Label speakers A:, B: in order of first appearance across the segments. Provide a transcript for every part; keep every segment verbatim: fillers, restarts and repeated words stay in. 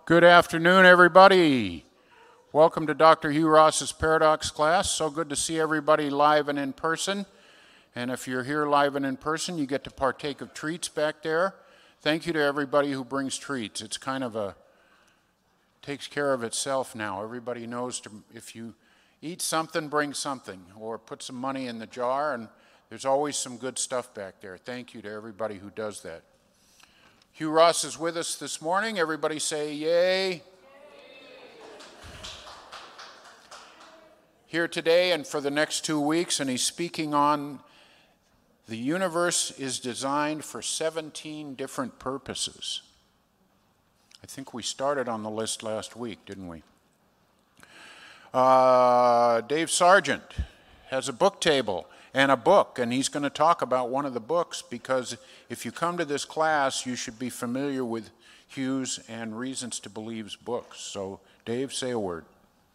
A: Good afternoon, everybody. Welcome to Doctor Hugh Ross's Paradox class. So good to see everybody live and in person. And if you're here live and in person, you get to partake of treats back there. Thank you to everybody who brings treats. It's kind of a, takes care of itself now. Everybody knows to, if you eat something, bring something, or put some money in the jar, and there's always some good stuff back there. Thank you to everybody who does that. Hugh Ross is with us this morning. Everybody say yay. Yay. Here today and for the next two weeks, and he's speaking on the universe is designed for seventeen different purposes. I think we started on the list last week, didn't we? Uh, Dave Sargent has a book table and a book, and he's going to talk about one of the books, because if you come to this class, you should be familiar with Hugh's and Reasons to Believe's books. So, Dave, say a word.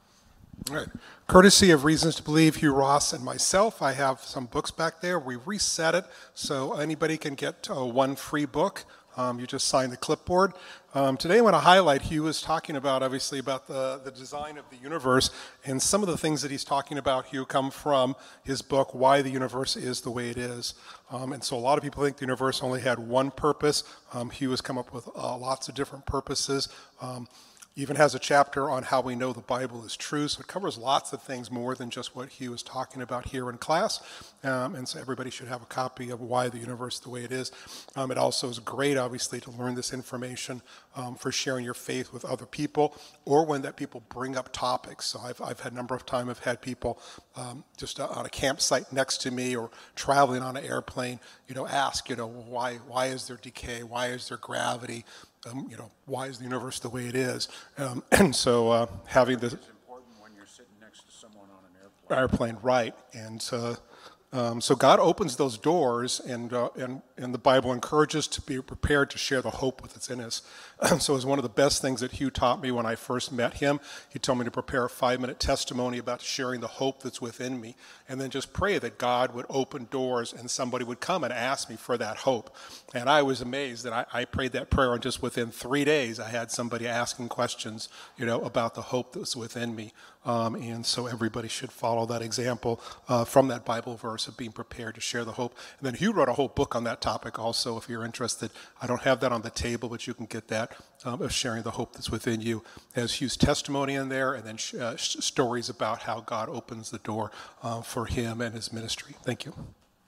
B: All right. Courtesy of Reasons to Believe, Hugh Ross and myself, I have some books back there. We reset it so anybody can get uh, one free book. Um, you just sign the clipboard. Um, today I want to highlight, Hugh was talking about, obviously, about the, the design of the universe, and some of the things that he's talking about, Hugh, come from his book, Why the Universe is the Way It Is. Um, and so a lot of people think the universe only had one purpose. Um, Hugh has come up with uh, lots of different purposes. Um, even has a chapter on how we know the Bible is true, so it covers lots of things more than just what Hugh is talking about here in class, um, and so everybody should have a copy of Why the Universe the Way It Is. Um, it also is great, obviously, to learn this information um, for sharing your faith with other people, or when that people bring up topics. So I've, I've had a number of times, I've had people um, just on a campsite next to me or traveling on an airplane, you know, ask, you know, why, why is there decay? Why is there gravity? Um, you know, why is the universe the way it is? Um, and so uh, having this...
A: It's important when you're sitting next to someone on an airplane.
B: Airplane, right. And uh, um, so God opens those doors, and, uh, and, and the Bible encourages to be prepared to share the hope that's in us. So it was one of the best things that Hugh taught me when I first met him. He told me to prepare a five-minute testimony about sharing the hope that's within me, and then just pray that God would open doors and somebody would come and ask me for that hope. And I was amazed that I, I prayed that prayer, and just within three days I had somebody asking questions, you know, about the hope that was within me. Um, and so everybody should follow that example uh, from that Bible verse of being prepared to share the hope. And then Hugh wrote a whole book on that topic also, if you're interested. I don't have that on the table, but you can get that, um, of sharing the hope that's within you. Has Hugh's testimony in there, and then sh- uh, sh- stories about how God opens the door uh, for him and his ministry. Thank you.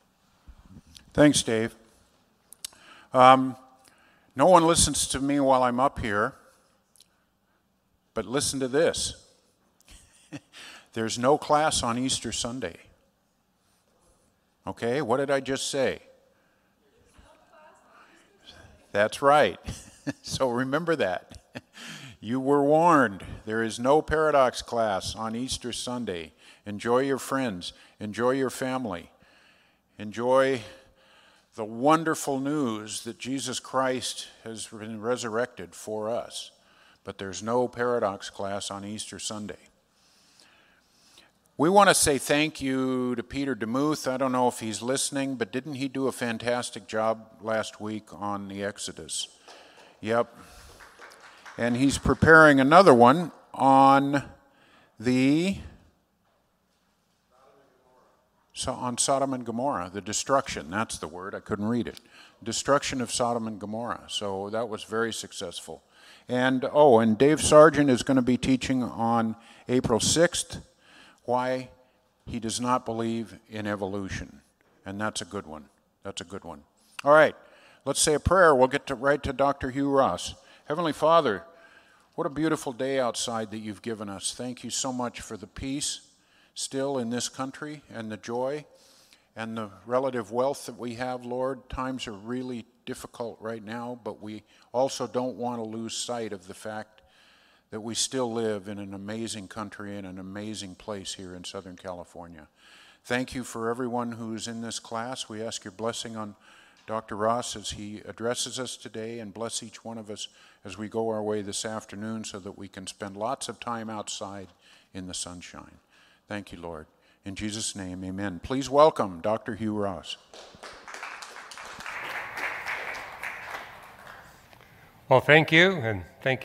A: Thanks, Dave. Um, no one listens to me while I'm up here, but listen to this. There's no class on Easter Sunday. Okay, what did I just say? That's right. So remember that. You were warned. There is no Paradox class on Easter Sunday. Enjoy your friends. Enjoy your family. Enjoy the wonderful news that Jesus Christ has been resurrected for us. But there's no Paradox class on Easter Sunday. We want to say thank you to Peter DeMuth. I don't know if he's listening, but didn't he do a fantastic job last week on the Exodus? Yep. And he's preparing another one on the so on Sodom and Gomorrah, the destruction. That's the word. I couldn't read it. Destruction of Sodom and Gomorrah. So that was very successful. And oh, and Dave Sargent is going to be teaching on April sixth. Why he does not believe in evolution. And that's a good one. That's a good one. All right, let's say a prayer. We'll get to right to Doctor Hugh Ross. Heavenly Father, what a beautiful day outside that you've given us. Thank you so much for the peace still in this country, and the joy and the relative wealth that we have, Lord. Times are really difficult right now, but we also don't want to lose sight of the fact that we still live in an amazing country and an amazing place here in Southern California. Thank you for everyone who's in this class. We ask your blessing on Doctor Ross as he addresses us today, and bless each one of us as we go our way this afternoon so that we can spend lots of time outside in the sunshine. Thank you, Lord. In Jesus' name, amen. Please welcome Doctor Hugh Ross.
C: Well, thank you, and thank you,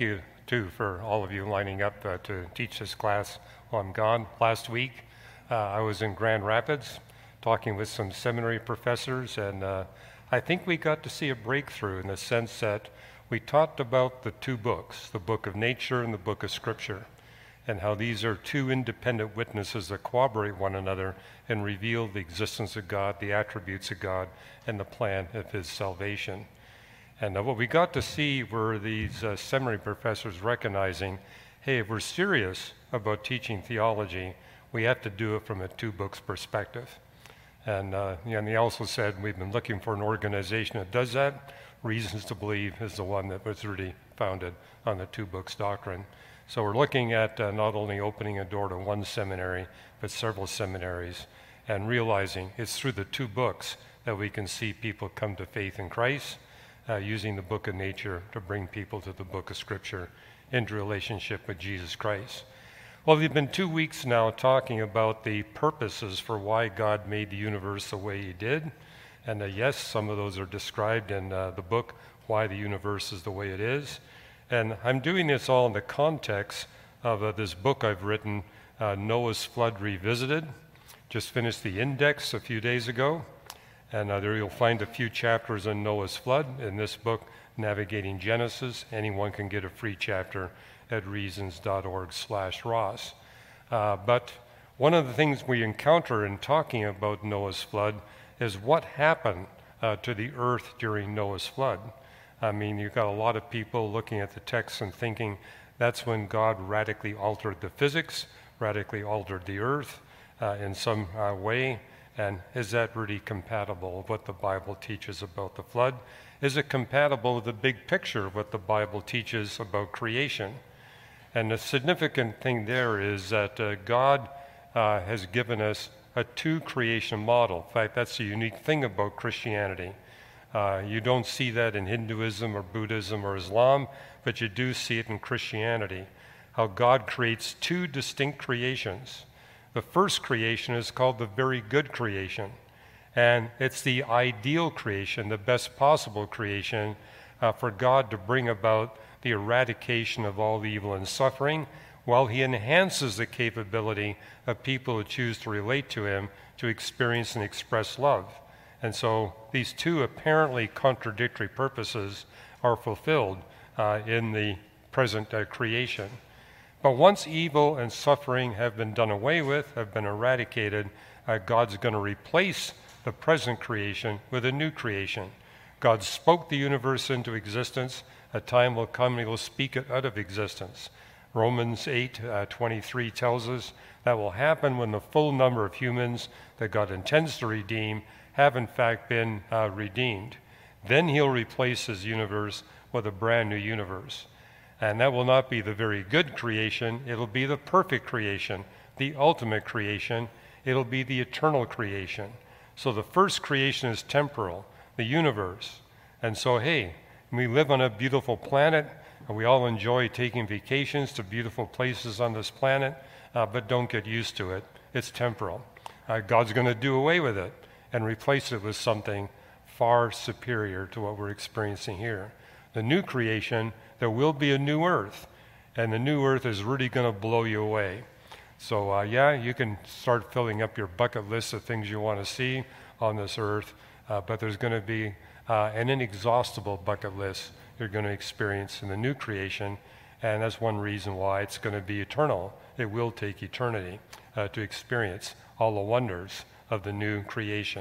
C: too, for all of you lining up uh, to teach this class while I'm gone. Last week, uh, I was in Grand Rapids talking with some seminary professors, and uh, I think we got to see a breakthrough in the sense that we talked about the two books, the book of nature and the book of Scripture, and how these are two independent witnesses that corroborate one another and reveal the existence of God, the attributes of God, and the plan of His salvation. And uh, what we got to see were these uh, seminary professors recognizing, hey, if we're serious about teaching theology, we have to do it from a two books perspective. And, uh, and they also said, we've been looking for an organization that does that. Reasons to Believe is the one that was really founded on the two books doctrine. So we're looking at uh, not only opening a door to one seminary, but several seminaries, and realizing it's through the two books that we can see people come to faith in Christ, uh, using the book of nature to bring people to the book of Scripture into relationship with Jesus Christ. Well, we've been two weeks now talking about the purposes for why God made the universe the way He did. And uh, yes, some of those are described in uh, the book, Why the Universe is the Way It Is. And I'm doing this all in the context of uh, this book I've written, uh, Noah's Flood Revisited. Just finished the index a few days ago. And uh, there you'll find a few chapters on Noah's flood in this book, Navigating Genesis. Anyone can get a free chapter at reasons.org slash Ross. Uh, but one of the things we encounter in talking about Noah's flood is what happened uh, to the earth during Noah's flood. I mean, you've got a lot of people looking at the text and thinking that's when God radically altered the physics, radically altered the earth uh, in some uh, way. And is that really compatible with what the Bible teaches about the flood? Is it compatible with the big picture of what the Bible teaches about creation? And the significant thing there is that uh, God uh, has given us a two creation model. In fact, that's the unique thing about Christianity. Uh, you don't see that in Hinduism or Buddhism or Islam, but you do see it in Christianity, how God creates two distinct creations. The first creation is called the very good creation, and it's the ideal creation, the best possible creation uh, for God to bring about the eradication of all evil and suffering, while He enhances the capability of people who choose to relate to Him to experience and express love. And so these two apparently contradictory purposes are fulfilled uh, in the present uh, creation. But once evil and suffering have been done away with, have been eradicated, uh, God's going to replace the present creation with a new creation. God spoke the universe into existence. A time will come He will speak it out of existence. Romans eight uh, twenty-three tells us that will happen when the full number of humans that God intends to redeem have in fact been uh, redeemed. Then He'll replace His universe with a brand new universe. And that will not be the very good creation, it'll be the perfect creation, the ultimate creation, it'll be the eternal creation. So the first creation is temporal, the universe. And so, hey, we live on a beautiful planet, and we all enjoy taking vacations to beautiful places on this planet, uh, but don't get used to it. It's temporal. Uh, God's going to do away with it and replace it with something far superior to what we're experiencing here. The new creation, there will be a new earth, and the new earth is really going to blow you away. So uh, yeah, you can start filling up your bucket list of things you want to see on this earth, uh, but there's going to be uh, an inexhaustible bucket list you're going to experience in the new creation, and that's one reason why it's going to be eternal. It will take eternity uh, to experience all the wonders of the new creation.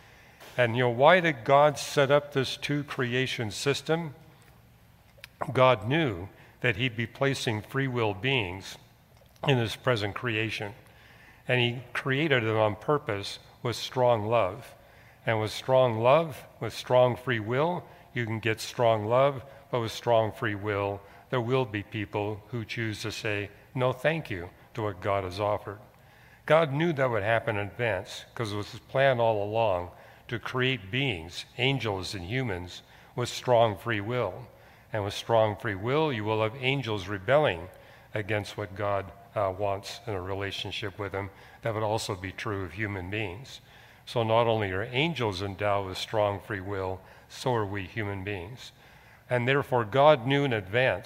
C: And you know, why did God set up this two creation system? God knew that He'd be placing free will beings in this present creation. And He created them on purpose with strong love. And with strong love, with strong free will, you can get strong love, but with strong free will, there will be people who choose to say, no thank you, to what God has offered. God knew that would happen in advance, because it was His plan all along to create beings, angels and humans, with strong free will. And with strong free will, you will have angels rebelling against what God uh, wants in a relationship with Him. That would also be true of human beings. So not only are angels endowed with strong free will, so are we human beings. And therefore, God knew in advance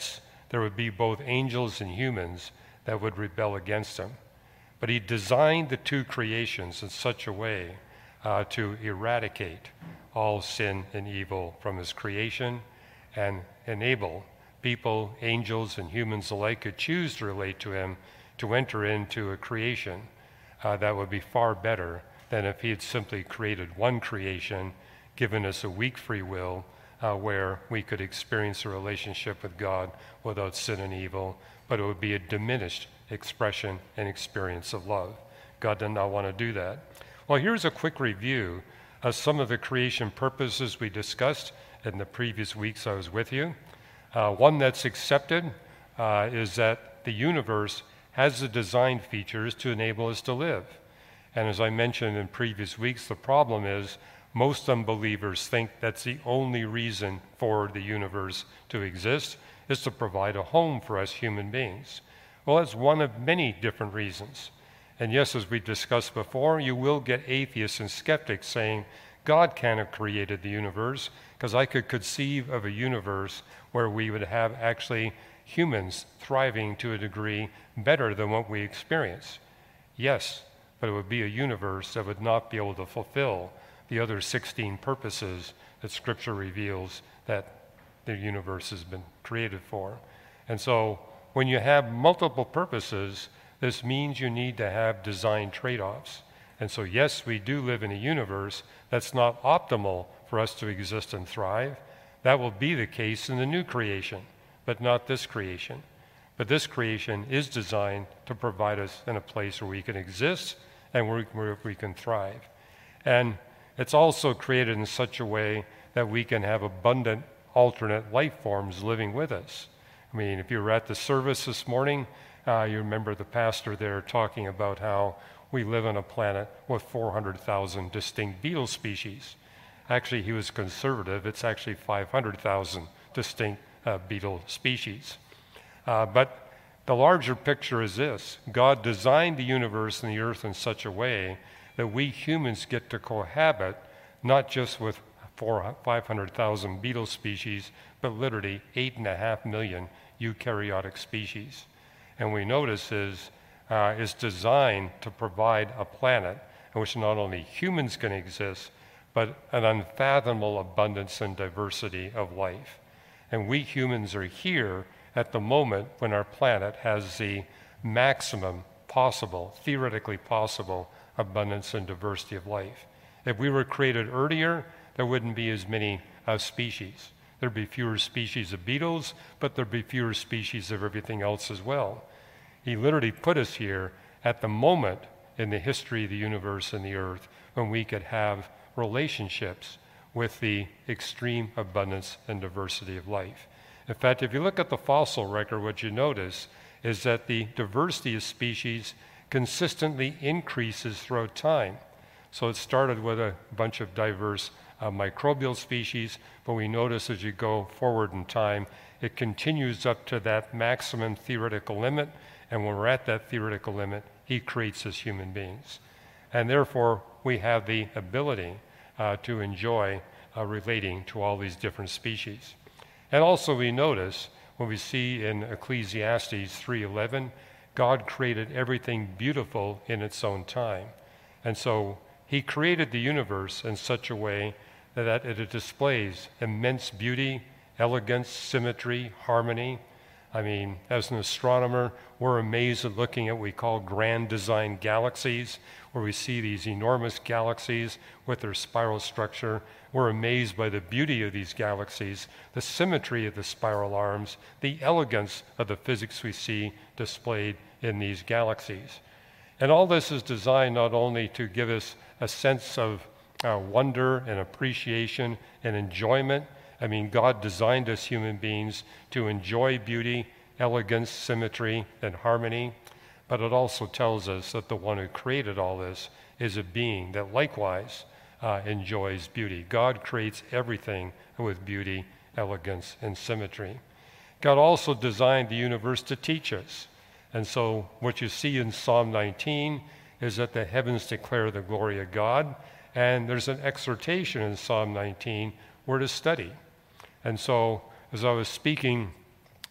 C: there would be both angels and humans that would rebel against him. But he designed the two creations in such a way uh, to eradicate all sin and evil from his creation and enable people, angels and humans alike, could choose to relate to him, to enter into a creation uh, that would be far better than if he had simply created one creation, given us a weak free will, uh, where we could experience a relationship with God without sin and evil, but it would be a diminished expression and experience of love. God did not want to do that. Well, here's a quick review of some of the creation purposes we discussed in the previous weeks I was with you. Uh, one that's accepted uh, is that the universe has the design features to enable us to live. And as I mentioned in previous weeks, the problem is most unbelievers think that's the only reason for the universe to exist, is to provide a home for us human beings. Well, that's one of many different reasons. And yes, as we discussed before, you will get atheists and skeptics saying, God can't have created the universe, because I could conceive of a universe where we would have actually humans thriving to a degree better than what we experience. Yes, but it would be a universe that would not be able to fulfill the other sixteen purposes that Scripture reveals that the universe has been created for. And so when you have multiple purposes, this means you need to have design trade-offs. And so yes, we do live in a universe that's not optimal for us to exist and thrive. That will be the case in the new creation, but not this creation. But this creation is designed to provide us in a place where we can exist and where, where we can thrive. And it's also created in such a way that we can have abundant alternate life forms living with us. I mean, if you were at the service this morning, uh, you remember the pastor there talking about how we live on a planet with four hundred thousand distinct beetle species. Actually, he was conservative. It's actually five hundred thousand distinct uh, beetle species. Uh, but the larger picture is this. God designed the universe and the earth in such a way that we humans get to cohabit not just with five hundred thousand beetle species, but literally eight and a half million eukaryotic species. And we notice is uh, is designed to provide a planet in which not only humans can exist, but an unfathomable abundance and diversity of life. And we humans are here at the moment when our planet has the maximum possible, theoretically possible, abundance and diversity of life. If we were created earlier, there wouldn't be as many uh, species. There'd be fewer species of beetles, but there'd be fewer species of everything else as well. He literally put us here at the moment in the history of the universe and the earth when we could have relationships with the extreme abundance and diversity of life. In fact, if you look at the fossil record, what you notice is that the diversity of species consistently increases throughout time. So it started with a bunch of diverse uh, microbial species, but we notice as you go forward in time, it continues up to that maximum theoretical limit, and when we're at that theoretical limit, he creates us human beings. And therefore, we have the ability uh, to enjoy uh, relating to all these different species. And also we notice, when we see in Ecclesiastes three eleven, God created everything beautiful in its own time. And so he created the universe in such a way that it displays immense beauty, elegance, symmetry, harmony. I mean, as an astronomer, we're amazed at looking at what we call grand design galaxies, where we see these enormous galaxies with their spiral structure. We're amazed by the beauty of these galaxies, the symmetry of the spiral arms, the elegance of the physics we see displayed in these galaxies. And all this is designed not only to give us a sense of uh, wonder and appreciation and enjoyment. I mean, God designed us human beings to enjoy beauty, elegance, symmetry, and harmony. But it also tells us that the one who created all this is a being that likewise uh, enjoys beauty. God creates everything with beauty, elegance, and symmetry. God also designed the universe to teach us. And so what you see in Psalm nineteen is that the heavens declare the glory of God, and there's an exhortation in Psalm nineteen we're to study. And so as I was speaking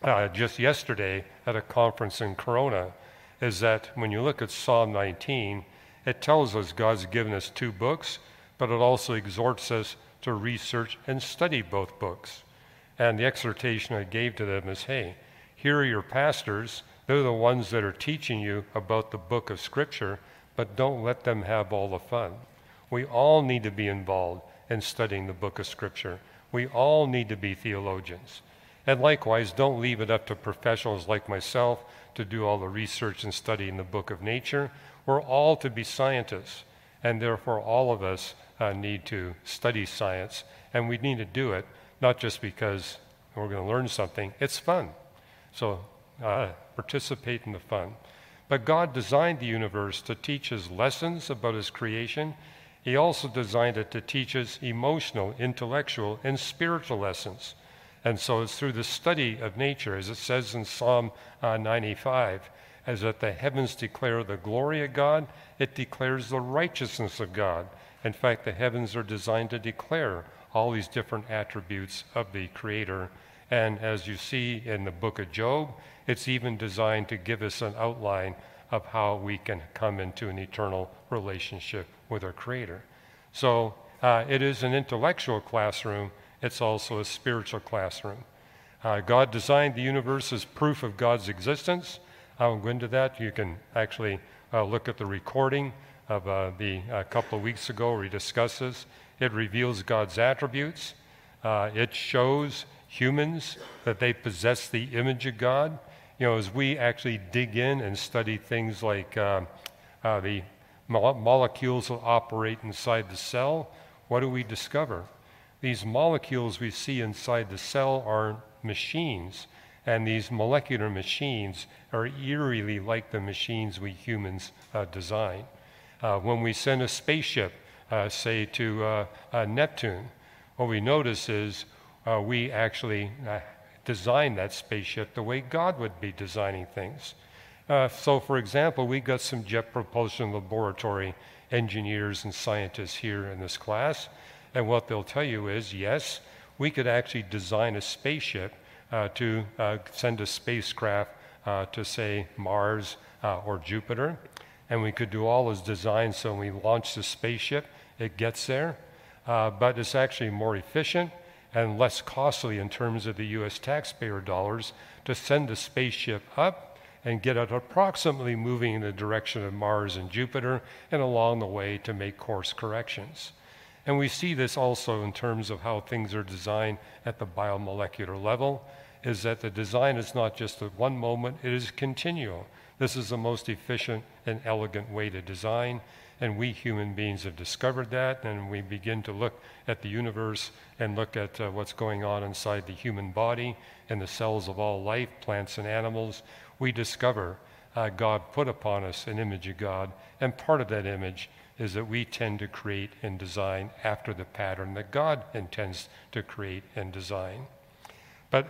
C: uh, just yesterday at a conference in Corona, is that when you look at Psalm nineteen, it tells us God's given us two books, but it also exhorts us to research and study both books. And the exhortation I gave to them is, hey, here are your pastors. They're the ones that are teaching you about the book of Scripture, but don't let them have all the fun. We all need to be involved in studying the book of Scripture. We all need to be theologians. And likewise, don't leave it up to professionals like myself to do all the research and study in the book of nature. We're all to be scientists, and therefore all of us uh, need to study science, and we need to do it not just because we're going to learn something. It's fun. So uh, participate in the fun. But God designed the universe to teach us lessons about his creation. He also designed it to teach us emotional, intellectual, and spiritual lessons. And so it's through the study of nature, as it says in Psalm uh, ninety-five, as that the heavens declare the glory of God, it declares the righteousness of God. In fact, the heavens are designed to declare all these different attributes of the Creator. And as you see in the book of Job, it's even designed to give us an outline of how we can come into an eternal relationship with our Creator. So uh, it is an intellectual classroom. It's also a spiritual classroom. Uh, God designed the universe as proof of God's existence. I won't go into that. You can actually uh, look at the recording of uh, the a couple of weeks ago where he discusses. It reveals God's attributes. Uh, it shows humans that they possess the image of God. You know, as we actually dig in and study things like uh, uh, the mo- molecules that operate inside the cell, what do we discover? These molecules we see inside the cell are machines, and these molecular machines are eerily like the machines we humans uh, design. Uh, when we send a spaceship, uh, say, to uh, uh, Neptune, what we notice is uh, we actually uh, design that spaceship the way God would be designing things. Uh, so, for example, we got some jet propulsion laboratory engineers and scientists here in this class, and what they'll tell you is, yes, we could actually design a spaceship uh, to uh, send a spacecraft uh, to, say, Mars uh, or Jupiter, and we could do all those designs so when we launch the spaceship, it gets there, uh, but it's actually more efficient and less costly in terms of the U S taxpayer dollars to send the spaceship up and get it approximately moving in the direction of Mars and Jupiter and along the way to make course corrections. And we see this also in terms of how things are designed at the biomolecular level, is that the design is not just at one moment, it is continual. This is the most efficient and elegant way to design, and we human beings have discovered that, and we begin to look at the universe and look at uh, what's going on inside the human body and the cells of all life, plants and animals. We discover uh, God put upon us an image of God, and part of that image is that we tend to create and design after the pattern that God intends to create and design. But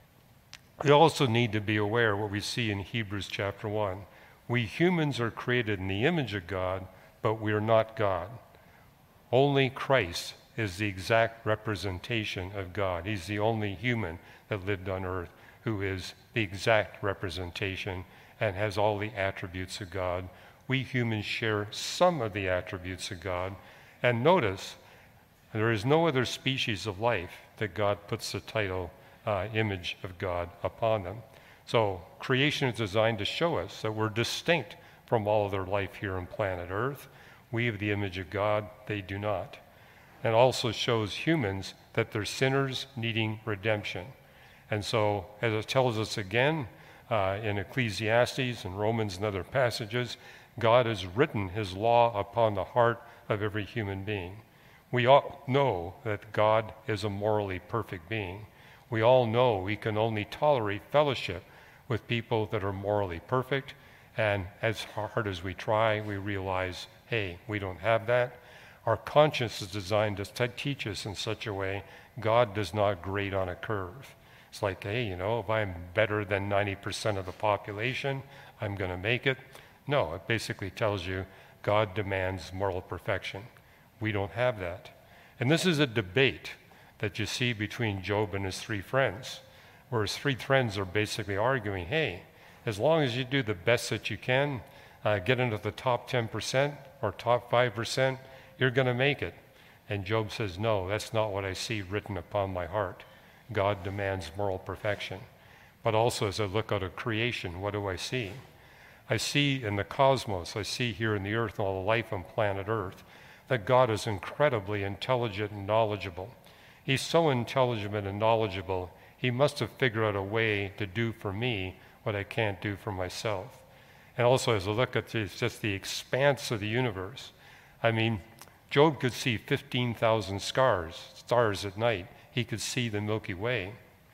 C: we also need to be aware of what we see in Hebrews chapter one. We humans are created in the image of God, but we are not God. Only Christ is the exact representation of God. He's the only human that lived on earth who is the exact representation and has all the attributes of God. We humans share some of the attributes of God. And notice, there is no other species of life that God puts the title uh, image of God upon them. So creation is designed to show us that we're distinct from all other life here on planet Earth. We have the image of God, they do not. And also shows humans that they're sinners needing redemption. And so, as it tells us again uh, in Ecclesiastes and Romans and other passages, God has written his law upon the heart of every human being. We all know that God is a morally perfect being. We all know we can only tolerate fellowship with people that are morally perfect, and as hard as we try, we realize, hey, we don't have that. Our conscience is designed to teach us in such a way God does not grade on a curve. It's like, hey, you know, if I'm better than ninety percent of the population, I'm going to make it. No, it basically tells you God demands moral perfection. We don't have that. And this is a debate that you see between Job and his three friends. where his three friends are basically arguing, hey, as long as you do the best that you can, uh, get into the top ten percent or top five percent, you're going to make it. And Job says, no, that's not what I see written upon my heart. God demands moral perfection. But also as I look out at creation, what do I see? I see in the cosmos, I see here in the earth, and all the life on planet Earth, that God is incredibly intelligent and knowledgeable. He's so intelligent and knowledgeable, he must have figured out a way to do for me what I can't do for myself. And also as I look at this, just the expanse of the universe, I mean, Job could see fifteen thousand stars, stars at night. He could see the Milky Way.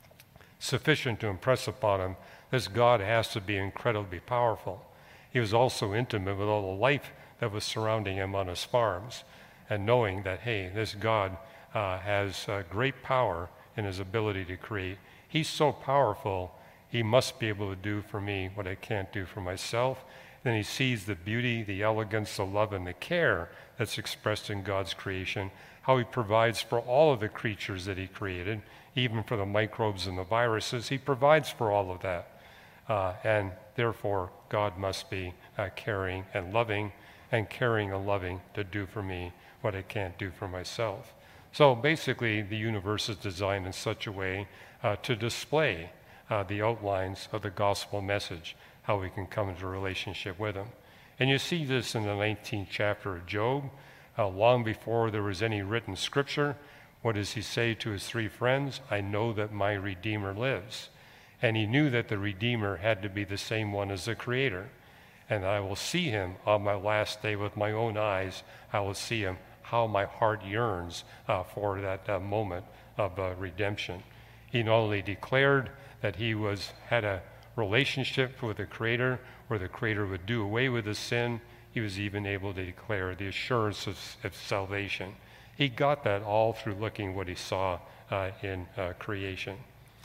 C: Sufficient to impress upon him, this God has to be incredibly powerful. He was also intimate with all the life that was surrounding him on his farms, and knowing that, hey, this God uh, has uh, great power in his ability to create. He's so powerful, he must be able to do for me what I can't do for myself. Then he sees the beauty, the elegance, the love, and the care that's expressed in God's creation, how he provides for all of the creatures that he created, even for the microbes and the viruses. He provides for all of that. Uh, and therefore, God must be uh, caring and loving, and caring and loving to do for me what I can't do for myself. So basically, the universe is designed in such a way uh, to display uh, the outlines of the gospel message, how we can come into a relationship with him. And you see this in the nineteenth chapter of Job. Uh, long before there was any written scripture, what does he say to his three friends? I know that my Redeemer lives. And he knew that the Redeemer had to be the same one as the Creator. And I will see him on my last day with my own eyes. I will see him, how my heart yearns uh, for that uh, moment of uh, redemption. He not only declared that he was had a relationship with the Creator, where the Creator would do away with his sin, he was even able to declare the assurance of, of salvation. He got that all through looking what he saw uh, in uh, creation.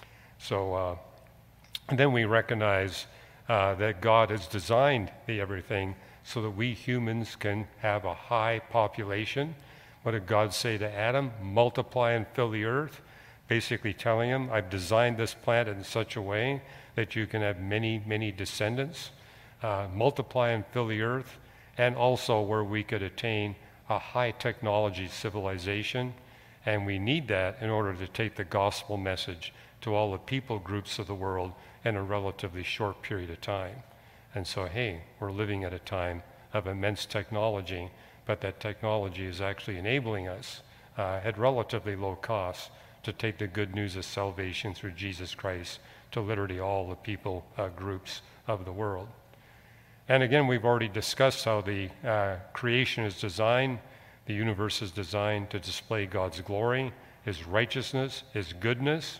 C: So, uh, and then we recognize uh, that God has designed the everything so that we humans can have a high population. What did God say to Adam? Multiply and fill the earth. Basically telling him, I've designed this planet in such a way that you can have many, many descendants. Uh, multiply and fill the earth, and also where we could attain a high technology civilization. And we need that in order to take the gospel message to all the people groups of the world in a relatively short period of time. And so, hey, we're living at a time of immense technology, but that technology is actually enabling us uh, at relatively low cost to take the good news of salvation through Jesus Christ to literally all the people uh, groups of the world. And again, we've already discussed how the uh, creation is designed. The universe is designed to display God's glory, his righteousness, his goodness.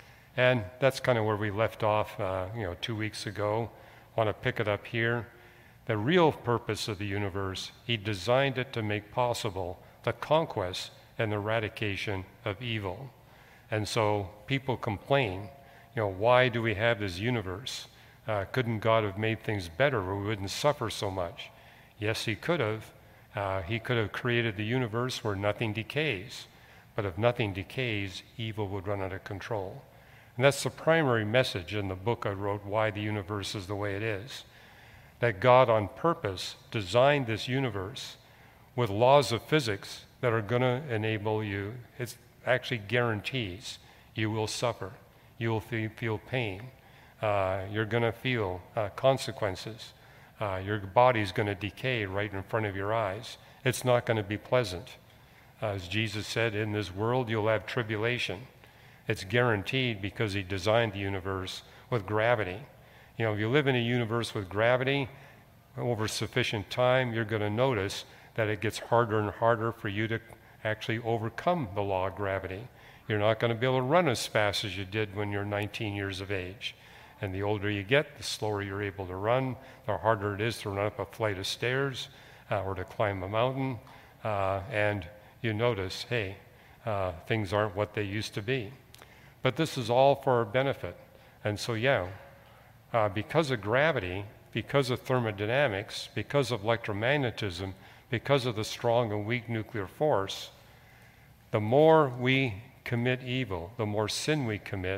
C: And that's kind of where we left off, uh, you know, two weeks ago. I want to pick it up here. The real purpose of the universe, he designed it to make possible the conquest and eradication of evil. And so people complain, you know, why do we have this universe? Uh, couldn't God have made things better where we wouldn't suffer so much? Yes, he could have. Uh, he could have created the universe where nothing decays. But if nothing decays, evil would run out of control. And that's the primary message in the book I wrote, Why the Universe is the Way It Is. That God on purpose designed this universe with laws of physics that are going to enable you, it actually guarantees you will suffer. You will feel pain. Uh, you're going to feel uh, consequences. Uh, your body's going to decay right in front of your eyes. It's not going to be pleasant. Uh, as Jesus said, in this world you'll have tribulation. It's guaranteed because he designed the universe with gravity. You know, if you live in a universe with gravity, over sufficient time, you're going to notice that it gets harder and harder for you to actually overcome the law of gravity. You're not going to be able to run as fast as you did when you're nineteen years of age. And the older you get, the slower you're able to run, the harder it is to run up a flight of stairs uh, or to climb a mountain. Uh, and you notice, hey, uh, things aren't what they used to be. But this is all for our benefit. And so, yeah, uh, because of gravity, because of thermodynamics, because of electromagnetism, because of the strong and weak nuclear force, the more we commit evil, the more sin we commit,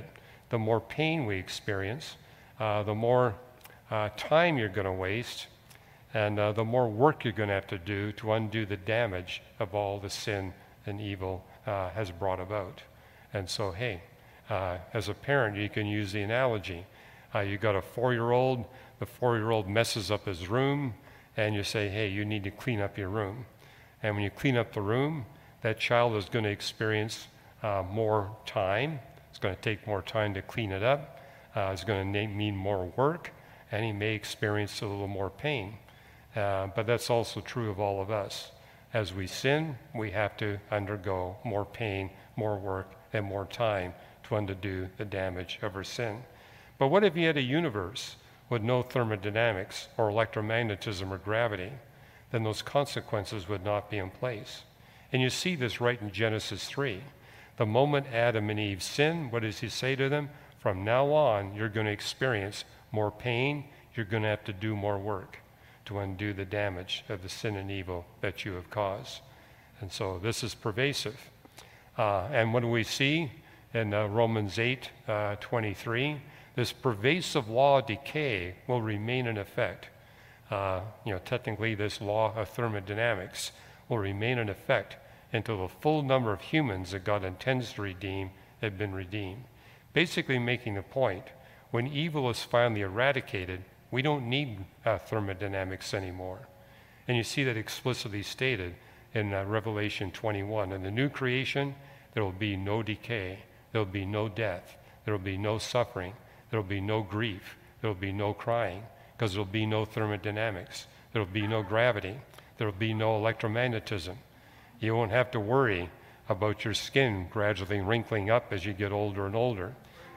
C: the more pain we experience, uh, the more uh, time you're going to waste, and uh, the more work you're going to have to do to undo the damage of all the sin and evil uh, has brought about. And so, hey, uh, as a parent, you can use the analogy. Uh, you got a four-year-old, the four-year-old messes up his room, and you say, hey, you need to clean up your room. And when you clean up the room, that child is going to experience uh, more time. It's going to take more time to clean it up. Uh, it's going to mean more work, and he may experience a little more pain. Uh, but that's also true of all of us. As we sin, we have to undergo more pain, more work, and more time to undo the damage of our sin. But what if you had a universe with no thermodynamics or electromagnetism or gravity? Then those consequences would not be in place. And you see this right in Genesis three. The moment Adam and Eve sin, what does he say to them? From now on, you're going to experience more pain. You're going to have to do more work to undo the damage of the sin and evil that you have caused. And so this is pervasive. Uh, and what do we see in uh, Romans eight uh, twenty-three? This pervasive law of decay will remain in effect. Uh, you know, technically, this law of thermodynamics will remain in effect until the full number of humans that God intends to redeem have been redeemed. Basically making the point, when evil is finally eradicated, we don't need uh, thermodynamics anymore. And you see that explicitly stated in uh, Revelation twenty-one. In the new creation, there will be no decay, there will be no death, there will be no suffering, there will be no grief, there will be no crying, because there will be no thermodynamics, there will be no gravity, there will be no electromagnetism. You won't have to worry about your skin gradually wrinkling up as you get older and older.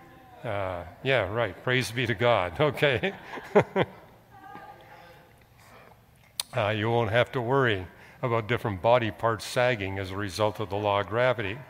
C: Uh, yeah, right. Praise be to God. Okay. uh, you won't have to worry about different body parts sagging as a result of the law of gravity.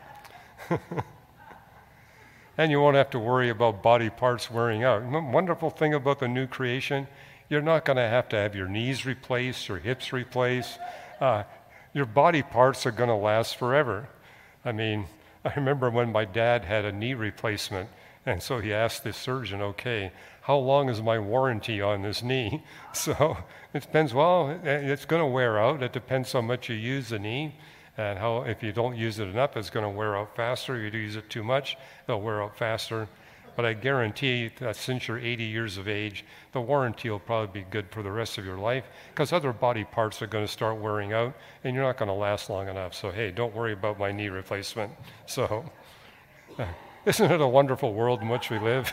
C: And you won't have to worry about body parts wearing out. The wonderful thing about the new creation, you're not going to have to have your knees replaced or hips replaced. Uh, your body parts are going to last forever. I mean, I remember when my dad had a knee replacement, and so he asked the surgeon, okay, how long is my warranty on this knee? So it depends, well, it's going to wear out. It depends how much you use the knee. And how, if you don't use it enough, it's going to wear out faster. If you use it too much, it'll wear out faster. But I guarantee that since you're eighty years of age, the warranty will probably be good for the rest of your life, because other body parts are going to start wearing out, and you're not going to last long enough. So, hey, don't worry about my knee replacement. So, uh, isn't it a wonderful world in which we live?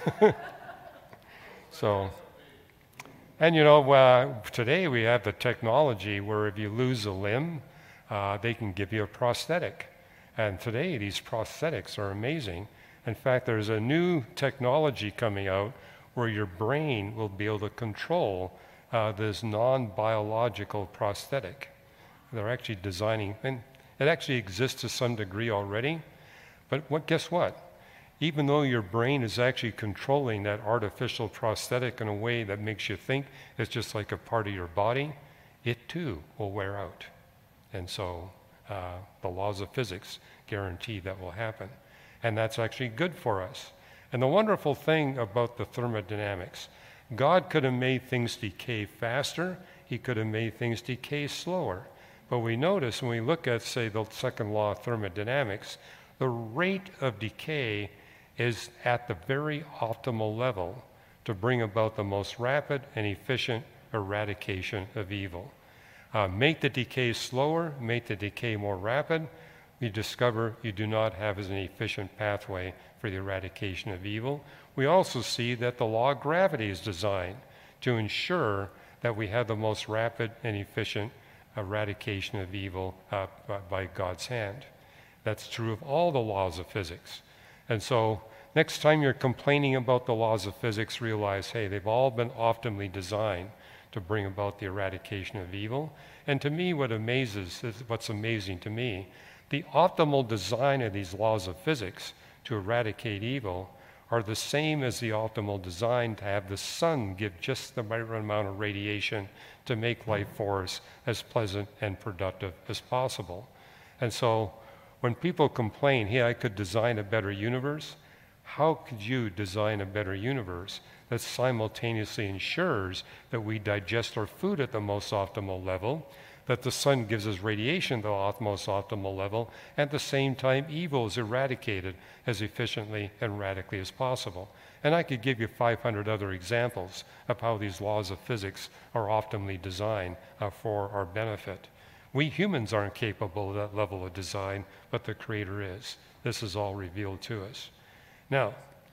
C: So, and you know, uh, today we have the technology where if you lose a limb, Uh, they can give you a prosthetic. And today, these prosthetics are amazing. In fact, there's a new technology coming out where your brain will be able to control uh, this non-biological prosthetic. They're actually designing, and it actually exists to some degree already. But what, guess what? Even though your brain is actually controlling that artificial prosthetic in a way that makes you think it's just like a part of your body, it too will wear out. And so uh, the laws of physics guarantee that will happen. And that's actually good for us. And the wonderful thing about the thermodynamics, God could have made things decay faster. He could have made things decay slower. But we notice when we look at, say, the second law of thermodynamics, the rate of decay is at the very optimal level to bring about the most rapid and efficient eradication of evil. Uh, make the decay slower, make the decay more rapid, you discover you do not have as an efficient pathway for the eradication of evil. We also see that the law of gravity is designed to ensure that we have the most rapid and efficient eradication of evil uh, by God's hand. That's true of all the laws of physics. And so next time you're complaining about the laws of physics, realize, hey, they've all been optimally designed to bring about the eradication of evil. And to me, what amazes, is what's amazing to me, the optimal design of these laws of physics to eradicate evil are the same as the optimal design to have the sun give just the right amount of radiation to make life for us as pleasant and productive as possible. And so when people complain, hey, I could design a better universe, How could you design a better universe that simultaneously ensures that we digest our food at the most optimal level, that the sun gives us radiation at the most optimal level, and at the same time evil is eradicated as efficiently and radically as possible? And I could give you five hundred other examples of how these laws of physics are optimally designed uh, for our benefit. We humans aren't capable of that level of design, but the Creator is. This is all revealed to us. Now,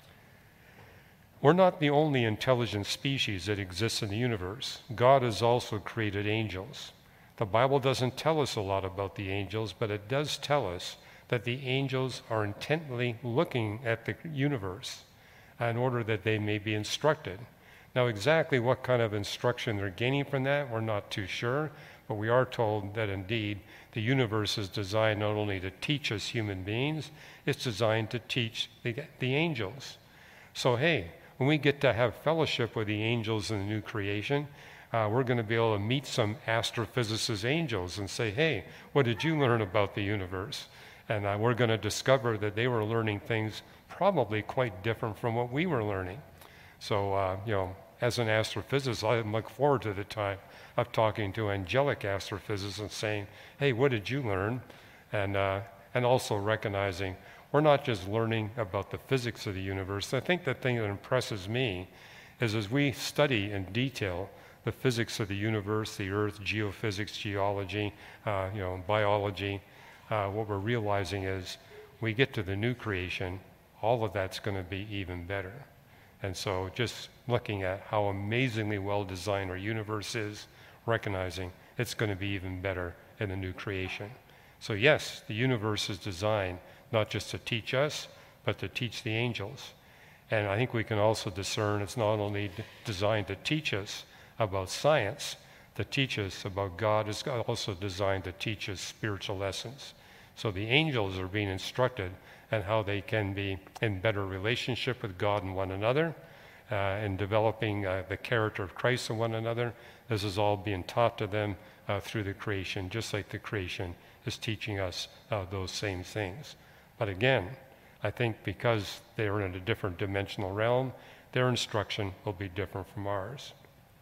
C: we're not the only intelligent species that exists in the universe. God has also created angels. The Bible doesn't tell us a lot about the angels, but it does tell us that the angels are intently looking at the universe in order that they may be instructed. Now, exactly what kind of instruction they're gaining from that, we're not too sure, but we are told that indeed the universe is designed not only to teach us human beings, it's designed to teach the, the angels. So, hey, when we get to have fellowship with the angels in the new creation, uh, we're going to be able to meet some astrophysicist angels and say, hey, what did you learn about the universe? And uh, we're going to discover that they were learning things probably quite different from what we were learning. So, uh, you know, as an astrophysicist, I look forward to the time of talking to angelic astrophysicists and saying, hey, what did you learn? And, uh, and also recognizing we're not just learning about the physics of the universe. I think the thing that impresses me is as we study in detail the physics of the universe, the earth, geophysics, geology, uh, you know, biology, uh, what we're realizing is we get to the new creation, all of that's going to be even better. And so just looking at how amazingly well designed our universe is, recognizing it's going to be even better in the new creation. So yes, the universe is designed not just to teach us, but to teach the angels. And I think we can also discern it's not only d- designed to teach us about science, to teach us about God, it's also designed to teach us spiritual lessons. So the angels are being instructed and how they can be in better relationship with God and one another, uh, and developing uh, the character of Christ in one another. This is all being taught to them uh, through the creation, just like the creation is teaching us uh, those same things. But again, I think because they are in a different dimensional realm, their instruction will be different from ours.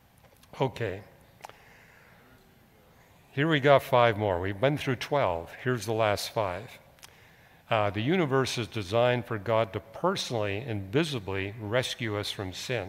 C: Okay. Here we got five more. We've been through twelve. Here's the last five. Uh, the universe is designed for God to personally and visibly rescue us from sin.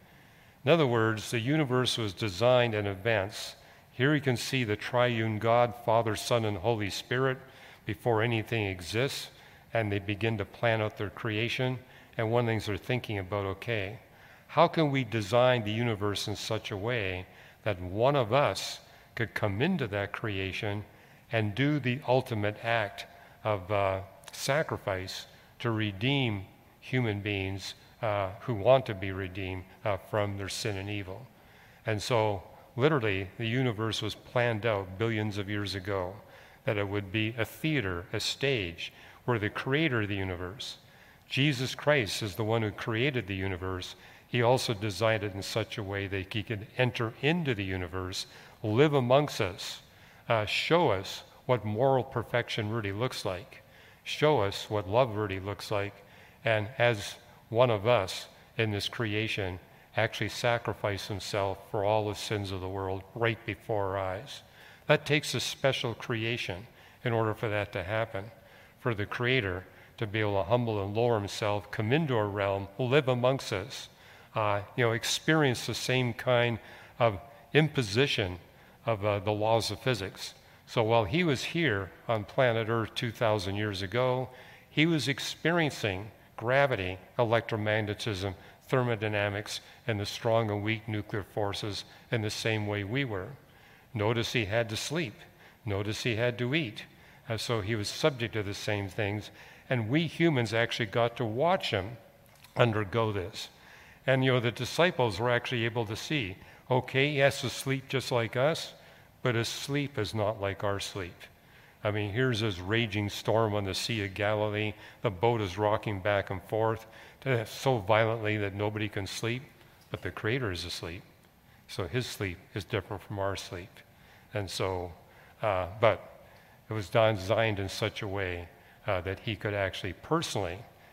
C: In other words, the universe was designed in advance. Here you can see the triune God, Father, Son, and Holy Spirit before anything exists, and they begin to plan out their creation. And one of the things they're thinking about, okay, how can we design the universe in such a way that one of us could come into that creation and do the ultimate act of uh, sacrifice to redeem human beings uh, who want to be redeemed uh, from their sin and evil. And so literally the universe was planned out billions of years ago, that it would be a theater, a stage, where the creator of the universe, Jesus Christ, is the one who created the universe. He also designed it in such a way that he could enter into the universe, live amongst us, uh, show us what moral perfection really looks like, show us what love really looks like, and as one of us in this creation, actually sacrifice himself for all the sins of the world right before our eyes. That takes a special creation in order for that to happen, for the Creator to be able to humble and lower himself, come into our realm, live amongst us, uh, you know, experience the same kind of imposition of uh, the laws of physics. So while he was here on planet Earth two thousand years ago, he was experiencing gravity, electromagnetism, thermodynamics, and the strong and weak nuclear forces in the same way we were. Notice he had to sleep. Notice he had to eat. Uh, so he was subject to the same things. And we humans actually got to watch him undergo this. And, you know, the disciples were actually able to see, okay, he has to sleep just like us, but his sleep is not like our sleep. I mean, here's this raging storm on the Sea of Galilee. The boat is rocking back and forth so violently that nobody can sleep, but the Creator is asleep. So his sleep is different from our sleep. And so, uh, but it was designed in such a way uh, that he could actually personally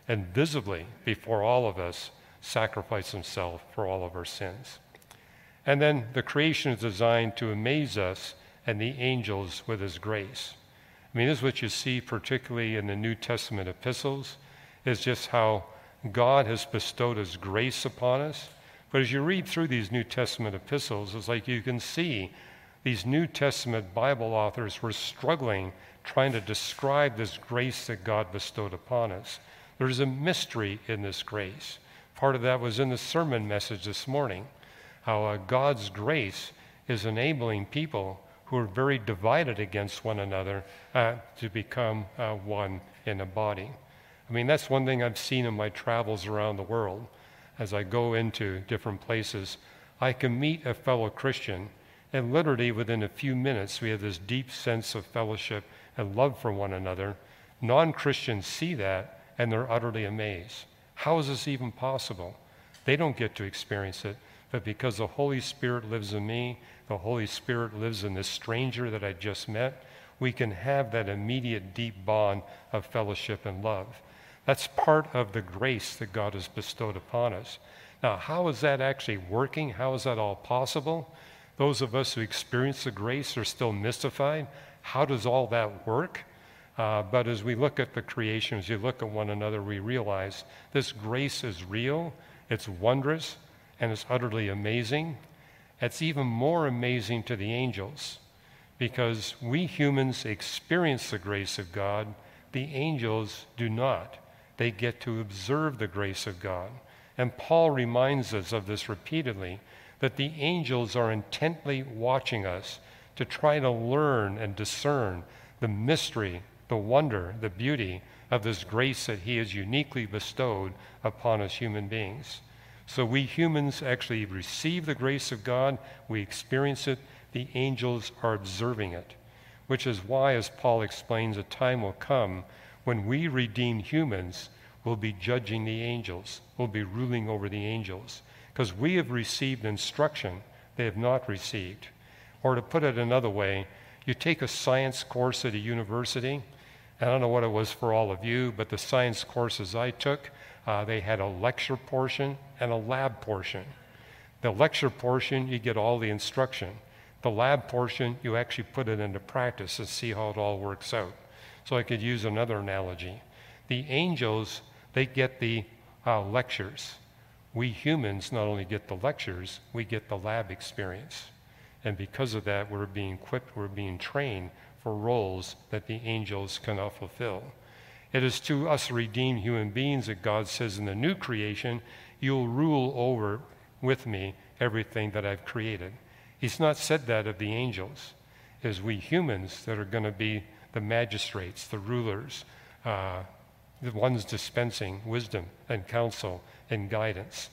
C: and visibly before all of us sacrificed himself for all of our sins. And then the creation is designed to amaze us and the angels with his grace. I mean, this is what you see particularly in the New Testament epistles, is just how God has bestowed his grace upon us. But as you read through these New Testament epistles, it's like you can see these New Testament Bible authors were struggling trying to describe this grace that God bestowed upon us. There's a mystery in this grace. Part of that was in the sermon message this morning, how uh, God's grace is enabling people who are very divided against one another uh, to become uh, one in a body. I mean, that's one thing I've seen in my travels around the world. As I go into different places, I can meet a fellow Christian, and literally within a few minutes, we have this deep sense of fellowship and love for one another. Non-Christians see that, and they're utterly amazed. How is this even possible? They don't get to experience it, but because the Holy Spirit lives in me, the Holy Spirit lives in this stranger that I just met, we can have that immediate deep bond of fellowship and love. That's part of the grace that God has bestowed upon us. Now, how is that actually working? How is that all possible? Those of us who experience the grace are still mystified. How does all that work? Uh, but as we look at the creation, as you look at one another, we realize this grace is real, it's wondrous, and it's utterly amazing. It's even more amazing to the angels, because we humans experience the grace of God, the angels do not. They get to observe the grace of God. And Paul reminds us of this repeatedly, that the angels are intently watching us to try to learn and discern the mystery, the wonder, the beauty of this grace that he has uniquely bestowed upon us human beings. So we humans actually receive the grace of God, we experience it, the angels are observing it, which is why, as Paul explains, a time will come when we redeemed humans will be judging the angels, will be ruling over the angels, because we have received instruction they have not received. Or to put it another way, you take a science course at a university. I don't know what it was for all of you, but the science courses I took, uh, they had a lecture portion and a lab portion. The lecture portion, you get all the instruction. The lab portion, you actually put it into practice and see how it all works out. So I could use another analogy. The angels, they get the uh, lectures. We humans not only get the lectures, we get the lab experience. And because of that, we're being equipped, we're being trained for roles that the angels cannot fulfill. It is to us redeemed human beings that God says in the new creation, you'll rule over with me everything that I've created. He's not said that of the angels. It is we humans that are going to be the magistrates, the rulers, uh, the ones dispensing wisdom and counsel and guidance.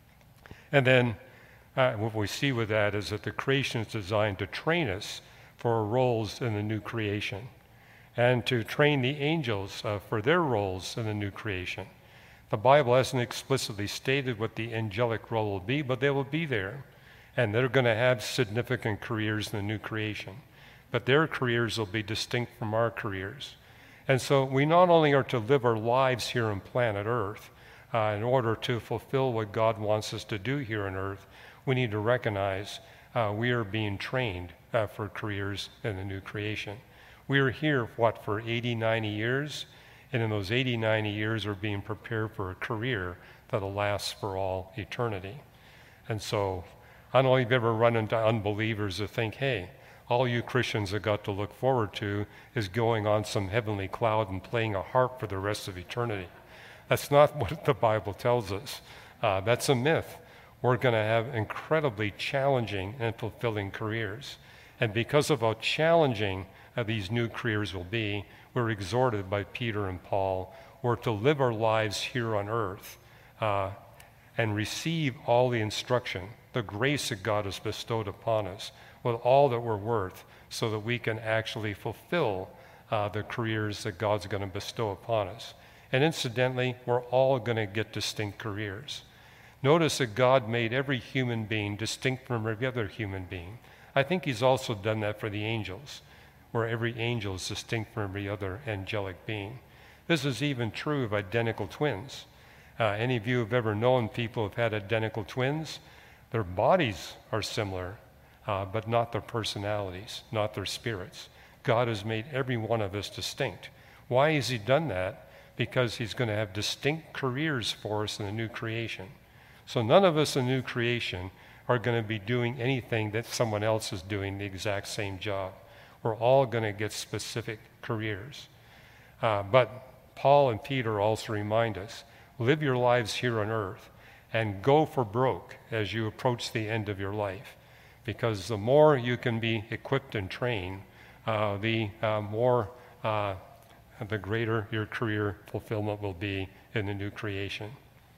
C: And then uh, what we see with that is that the creation is designed to train us for our roles in the new creation and to train the angels uh, for their roles in the new creation. The Bible hasn't explicitly stated what the angelic role will be, but they will be there. And they're going to have significant careers in the new creation. But their careers will be distinct from our careers. And so we not only are to live our lives here on planet Earth uh, in order to fulfill what God wants us to do here on Earth, we need to recognize uh, we are being trained uh, for careers in the new creation. We are here, what, for eighty, ninety years? And in those eighty, ninety years, we're being prepared for a career that'll last for all eternity. And so I don't know if you've ever run into unbelievers that think, hey, all you Christians have got to look forward to is going on some heavenly cloud and playing a harp for the rest of eternity. That's not what the Bible tells us. Uh, that's a myth. We're going to have incredibly challenging and fulfilling careers. And because of how challenging uh, these new careers will be, we're exhorted by Peter and Paul, we're to live our lives here on earth uh, and receive all the instruction, the grace that God has bestowed upon us, with all that we're worth, so that we can actually fulfill uh, the careers that God's going to bestow upon us. And incidentally, we're all going to get distinct careers. Notice that God made every human being distinct from every other human being. I think he's also done that for the angels, where every angel is distinct from every other angelic being. This is even true of identical twins. Uh, any of you have ever known people who've had identical twins? Their bodies are similar, uh, but not their personalities, not their spirits. God has made every one of us distinct. Why has he done that? Because he's going to have distinct careers for us in the new creation. So none of us in new creation are going to be doing anything that someone else is doing the exact same job. We're all going to get specific careers. Uh, but Paul and Peter also remind us, live your lives here on earth and go for broke as you approach the end of your life. Because the more you can be equipped and trained, uh, the uh, more, uh, the greater your career fulfillment will be in the new creation.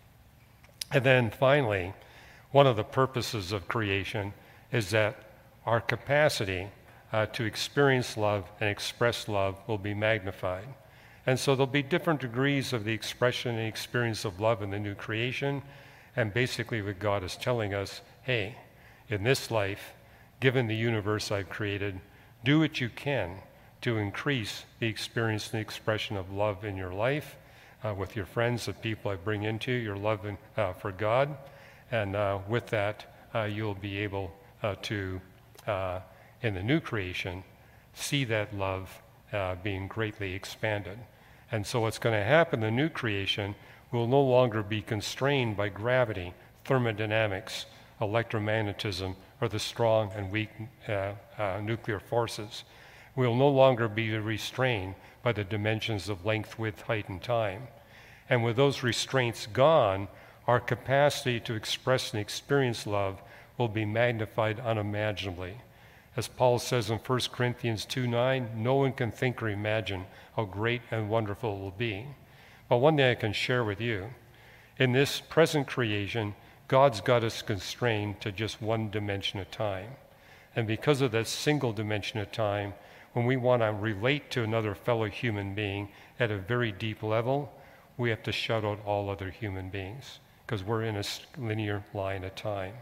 C: And then finally, one of the purposes of creation is that our capacity uh, to experience love and express love will be magnified. And so there'll be different degrees of the expression and experience of love in the new creation. And basically what God is telling us, hey, in this life, given the universe I've created, do what you can to increase the experience and the expression of love in your life, uh, with your friends, the people I bring into your love in, uh, for God. And uh, with that, uh, you'll be able uh, to, uh, in the new creation, see that love uh, being greatly expanded. And so what's going to happen in the new creation will no longer be constrained by gravity, thermodynamics, electromagnetism, or the strong and weak uh, uh, nuclear forces. We'll no longer be restrained by the dimensions of length, width, height, and time. And with those restraints gone, our capacity to express and experience love will be magnified unimaginably. As Paul says in First Corinthians two nine, no one can think or imagine how great and wonderful it will be. But one thing I can share with you, in this present creation, God's got us constrained to just one dimension at a time. And because of that single dimension of time, when we want to relate to another fellow human being at a very deep level, we have to shut out all other human beings because we're in a linear line of time.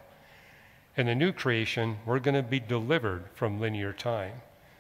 C: In the new creation, we're going to be delivered from linear time.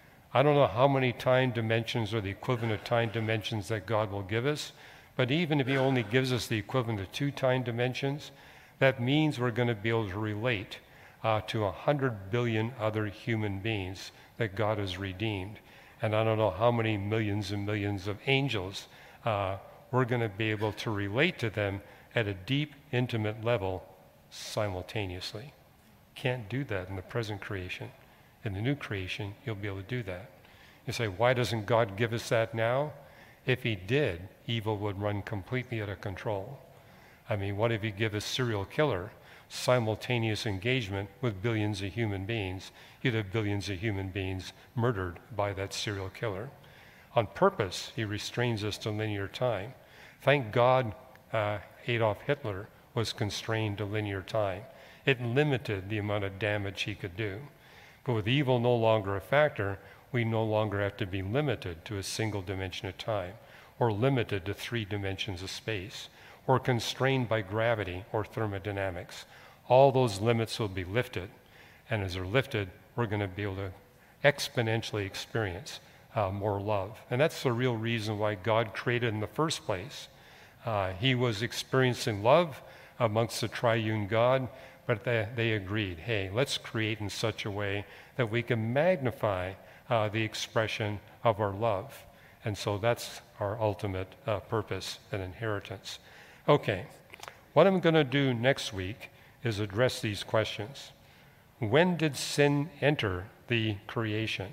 C: I don't know how many time dimensions or the equivalent of time dimensions that God will give us, but even if he only gives us the equivalent of two time dimensions, that means we're going to be able to relate uh, to a hundred billion other human beings that God has redeemed. And I don't know how many millions and millions of angels uh, we're going to be able to relate to them at a deep, intimate level simultaneously. Can't do that in the present creation. In the new creation, you'll be able to do that. You say, why doesn't God give us that now? If he did, evil would run completely out of control. I mean, what if you give a serial killer simultaneous engagement with billions of human beings? You'd have billions of human beings murdered by that serial killer. On purpose, he restrains us to linear time. Thank God uh, Adolf Hitler was constrained to linear time. It limited the amount of damage he could do. But with evil no longer a factor, we no longer have to be limited to a single dimension of time, or limited to three dimensions of space, or constrained by gravity or thermodynamics. All those limits will be lifted, and as they're lifted, we're going to be able to exponentially experience uh, more love. And that's the real reason why God created in the first place. Uh, he was experiencing love amongst the triune God, but they, they agreed, hey, let's create in such a way that we can magnify uh, the expression of our love. And so that's our ultimate uh, purpose and inheritance. Okay, what I'm going to do next week is address these questions. When did sin enter the creation?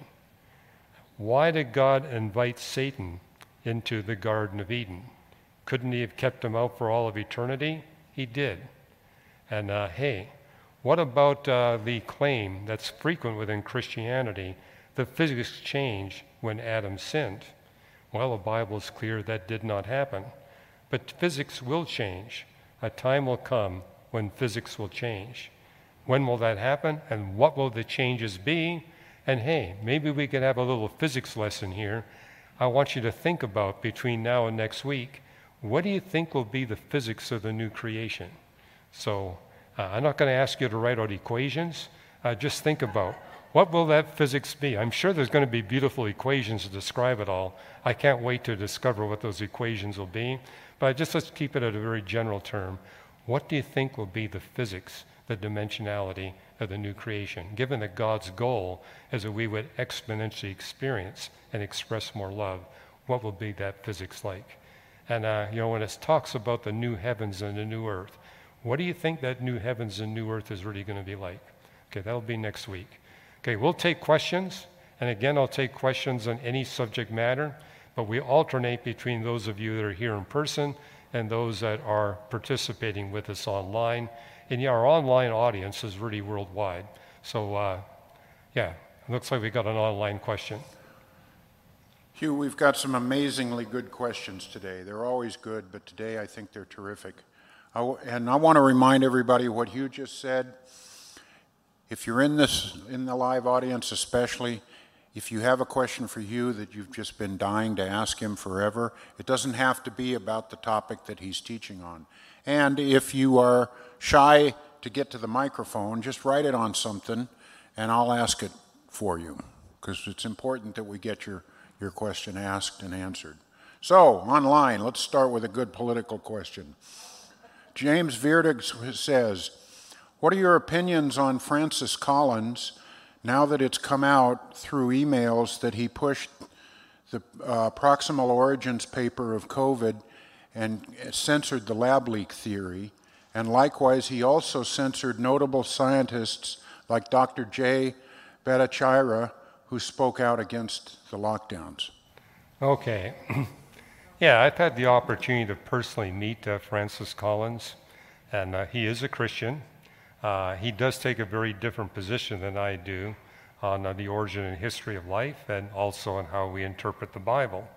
C: Why did God invite Satan into the Garden of Eden? Couldn't he have kept him out for all of eternity? He did. And uh, hey, what about uh, the claim that's frequent within Christianity that physics changed when Adam sinned? Well, the Bible is clear that did not happen. But physics will change. A time will come when physics will change. When will that happen? And what will the changes be? And hey, maybe we could have a little physics lesson here. I want you to think about between now and next week, what do you think will be the physics of the new creation? So uh, I'm not going to ask you to write out equations. Uh, just think about what will that physics be? I'm sure there's going to be beautiful equations to describe it all. I can't wait to discover what those equations will be. But just let's keep it at a very general term. What do you think will be the physics, the dimensionality of the new creation, given that God's goal is that we would exponentially experience and express more love? What will be that physics like? And, uh, you know, when it talks about the new heavens and the new earth, what do you think that new heavens and new earth is really going to be like? Okay, that'll be next week. Okay, we'll take questions. And again, I'll take questions on any subject matter, but we alternate between those of you that are here in person and those that are participating with us online. And yeah, our online audience is really worldwide. So, uh, yeah, it looks like we got an online question.
A: Hugh, we've got some amazingly good questions today. They're always good, but today I think they're terrific. I w- and I want to remind everybody what Hugh just said. If you're in this, in the live audience especially, if you have a question for Hugh that you've just been dying to ask him forever, it doesn't have to be about the topic that he's teaching on. And if you are shy to get to the microphone, just write it on something and I'll ask it for you, because it's important that we get your, your question asked and answered. So, online, let's start with a good political question. James Vierdig says, what are your opinions on Francis Collins now that it's come out through emails that he pushed the uh, proximal origins paper of COVID and censored the lab leak theory? And likewise, he also censored notable scientists like Doctor Jay Bhattacharya, who spoke out against the lockdowns.
C: Okay. Yeah, I've had the opportunity to personally meet uh, Francis Collins, and uh, he is a Christian. Uh, he does take a very different position than I do on uh, the origin and history of life, and also on how we interpret the Bible.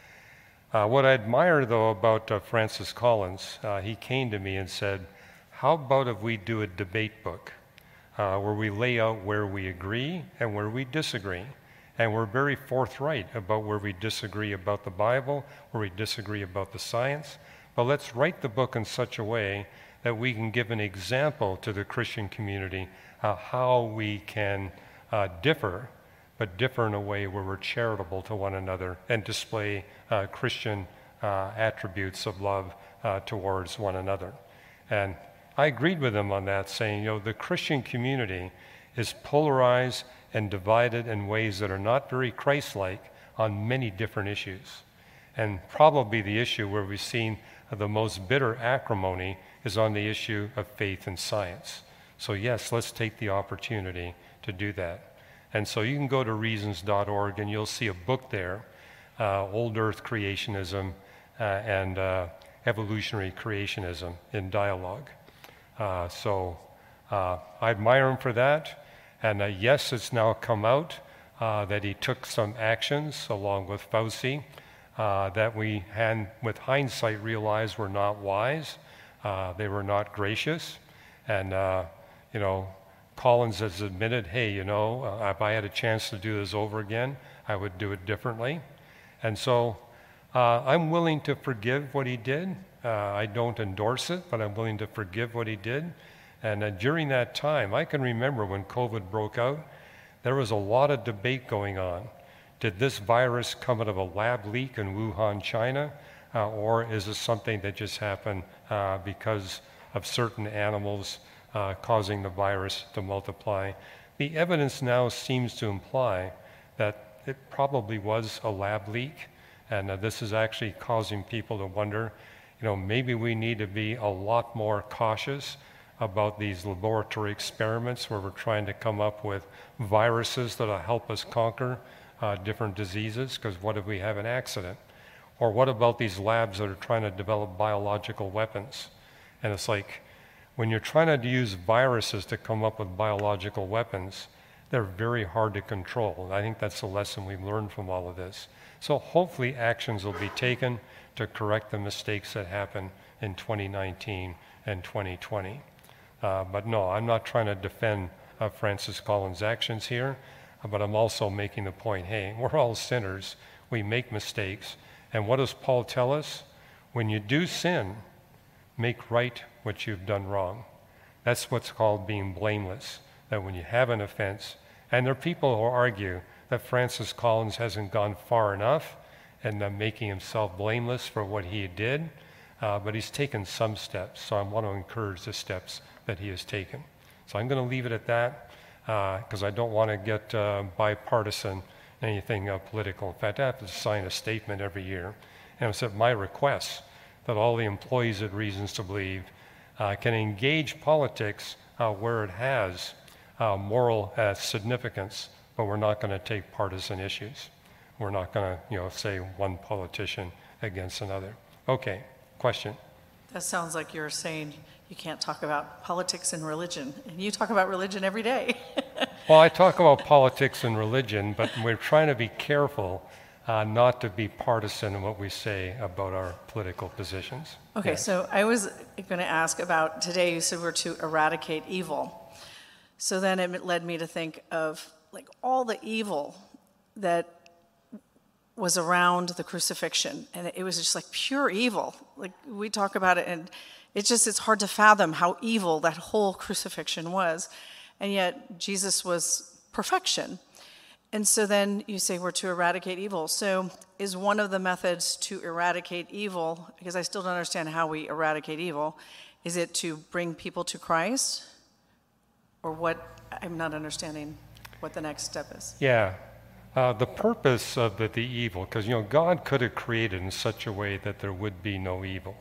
C: Uh, what I admire, though, about uh, Francis Collins, uh, he came to me and said, how about if we do a debate book uh, where we lay out where we agree and where we disagree? And we're very forthright about where we disagree about the Bible, where we disagree about the science. But let's write the book in such a way that we can give an example to the Christian community uh, how we can uh, differ, but differ in a way where we're charitable to one another and display uh, Christian uh, attributes of love uh, towards one another. And I agreed with him on that, saying, you know, the Christian community is polarized and divided in ways that are not very Christ-like on many different issues. And probably the issue where we've seen the most bitter acrimony is on the issue of faith and science. So yes, let's take the opportunity to do that. And so you can go to reasons dot org and you'll see a book there, uh, Old Earth Creationism uh, and uh, Evolutionary Creationism in Dialogue. Uh, so uh, I admire him for that. And uh, yes, it's now come out uh, that he took some actions along with Fauci uh, that we, had, with hindsight, realized were not wise. Uh, they were not gracious. And, uh, you know, Collins has admitted, hey, you know, uh, if I had a chance to do this over again, I would do it differently. And so uh, I'm willing to forgive what he did. Uh, I don't endorse it, but I'm willing to forgive what he did. And uh, during that time, I can remember when COVID broke out, there was a lot of debate going on. Did this virus come out of a lab leak in Wuhan, China? Uh, or is it something that just happened uh, because of certain animals uh, causing the virus to multiply? The evidence now seems to imply that it probably was a lab leak. And uh, this is actually causing people to wonder, you know, maybe we need to be a lot more cautious about these laboratory experiments where we're trying to come up with viruses that'll help us conquer uh, different diseases, because what if we have an accident? Or what about these labs that are trying to develop biological weapons? And it's like, when you're trying to use viruses to come up with biological weapons, they're very hard to control. And I think that's the lesson we've learned from all of this. So hopefully actions will be taken to correct the mistakes that happened in twenty nineteen and twenty twenty. Uh, but no, I'm not trying to defend uh, Francis Collins' actions here, uh, but I'm also making the point, hey, we're all sinners. We make mistakes. And what does Paul tell us? When you do sin, make right what you've done wrong. That's what's called being blameless, that when you have an offense And there are people who argue that Francis Collins hasn't gone far enough and uh, making himself blameless for what he did, uh, but he's taken some steps, so I want to encourage the steps that he has taken. So I'm going to leave it at that, because uh, I don't want to get uh, bipartisan, anything uh, political. In fact, I have to sign a statement every year, and it's at my request that all the employees at Reasons to Believe uh, can engage politics uh, where it has uh, moral uh, significance, but we're not going to take partisan issues. We're not going to, you know, say one politician against another. Okay, question.
D: That sounds like you're saying you can't talk about politics and religion, and you talk about religion every day.
C: Well, I talk about politics and religion, but we're trying to be careful uh, not to be partisan in what we say about our political positions.
D: Okay,
C: Yeah.
D: so I was going to ask about today. You said we're to eradicate evil. So then it led me to think of like all the evil that was around the crucifixion, and it was just like pure evil. Like we talk about it, and it's just it's hard to fathom how evil that whole crucifixion was, and yet Jesus was perfection. And so then you say we're to eradicate evil. So is one of the methods to eradicate evil, because I still don't understand how we eradicate evil, is it to bring people to Christ? Or what? I'm not understanding what the next step is.
C: Yeah. Uh, the purpose of the, the evil, because, you know, God could have created in such a way that there would be no evil.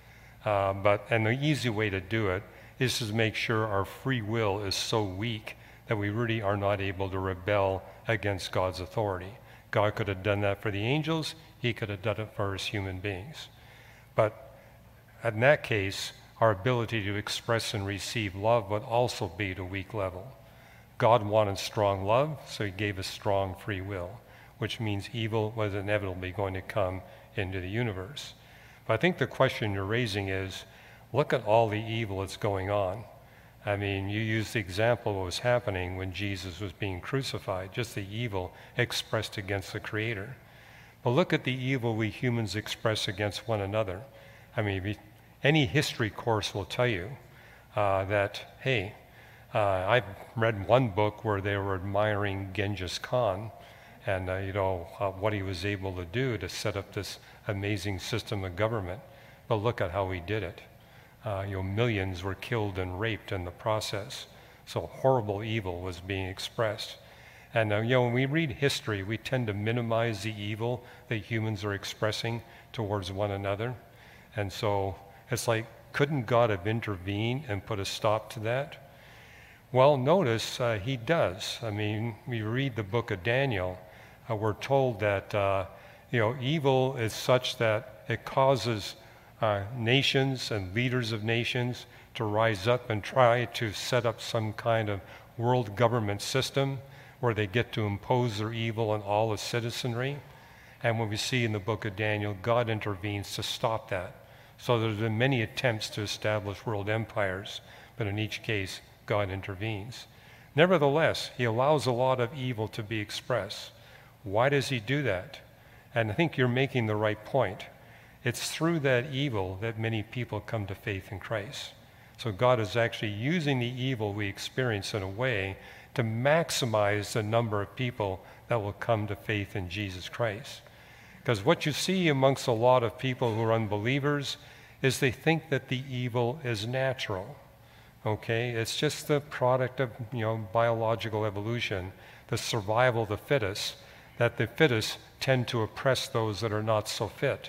C: Uh, but, and the easy way to do it is to make sure our free will is so weak that we really are not able to rebel against God's authority. God could have done that for the angels. He could have done it for us human beings. But in that case, our ability to express and receive love would also be at a weak level. God wanted strong love, so he gave us strong free will, which means evil was inevitably going to come into the universe. But I think the question you're raising is, look at all the evil that's going on. I mean, you used the example of what was happening when Jesus was being crucified, just the evil expressed against the Creator. But look at the evil we humans express against one another. I mean, we, any history course will tell you uh, that, hey, Uh, I've read one book where they were admiring Genghis Khan and, uh, you know, uh, what he was able to do to set up this amazing system of government. But look at how he did it. Uh, you know, millions were killed and raped in the process. So horrible evil was being expressed. And, uh, you know, when we read history, we tend to minimize the evil that humans are expressing towards one another. And so it's like, couldn't God have intervened and put a stop to that? Well, notice uh, he does. I mean, we read the book of Daniel, uh, we're told that, uh, you know, evil is such that it causes uh, nations and leaders of nations to rise up and try to set up some kind of world government system where they get to impose their evil on all the citizenry. And when we see in the book of Daniel, God intervenes to stop that. So there's been many attempts to establish world empires, but in each case, God intervenes. Nevertheless, he allows a lot of evil to be expressed. Why does he do that? And I think you're making the right point. It's through that evil that many people come to faith in Christ. So God is actually using the evil we experience in a way to maximize the number of people that will come to faith in Jesus Christ. Because what you see amongst a lot of people who are unbelievers is they think that the evil is natural. Okay, it's just the product of, you know, biological evolution, the survival of the fittest, that the fittest tend to oppress those that are not so fit.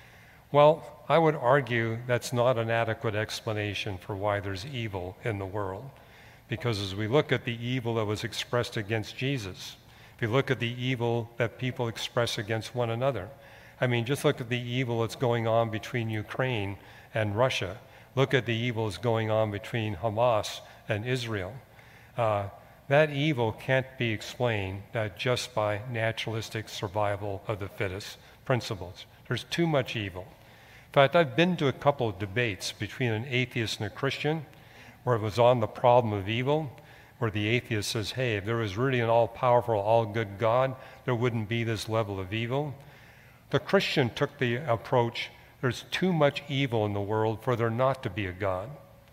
C: Well, I would argue that's not an adequate explanation for why there's evil in the world. Because as we look at the evil that was expressed against Jesus, if you look at the evil that people express against one another, I mean, just look at the evil that's going on between Ukraine and Russia. Look at the evil that's going on between Hamas and Israel. Uh, that evil can't be explained uh, just by naturalistic survival of the fittest principles. There's too much evil. In fact, I've been to a couple of debates between an atheist and a Christian where it was on the problem of evil, where the atheist says, hey, if there was really an all-powerful, all-good God, there wouldn't be this level of evil. The Christian took the approach, there's too much evil in the world for there not to be a God.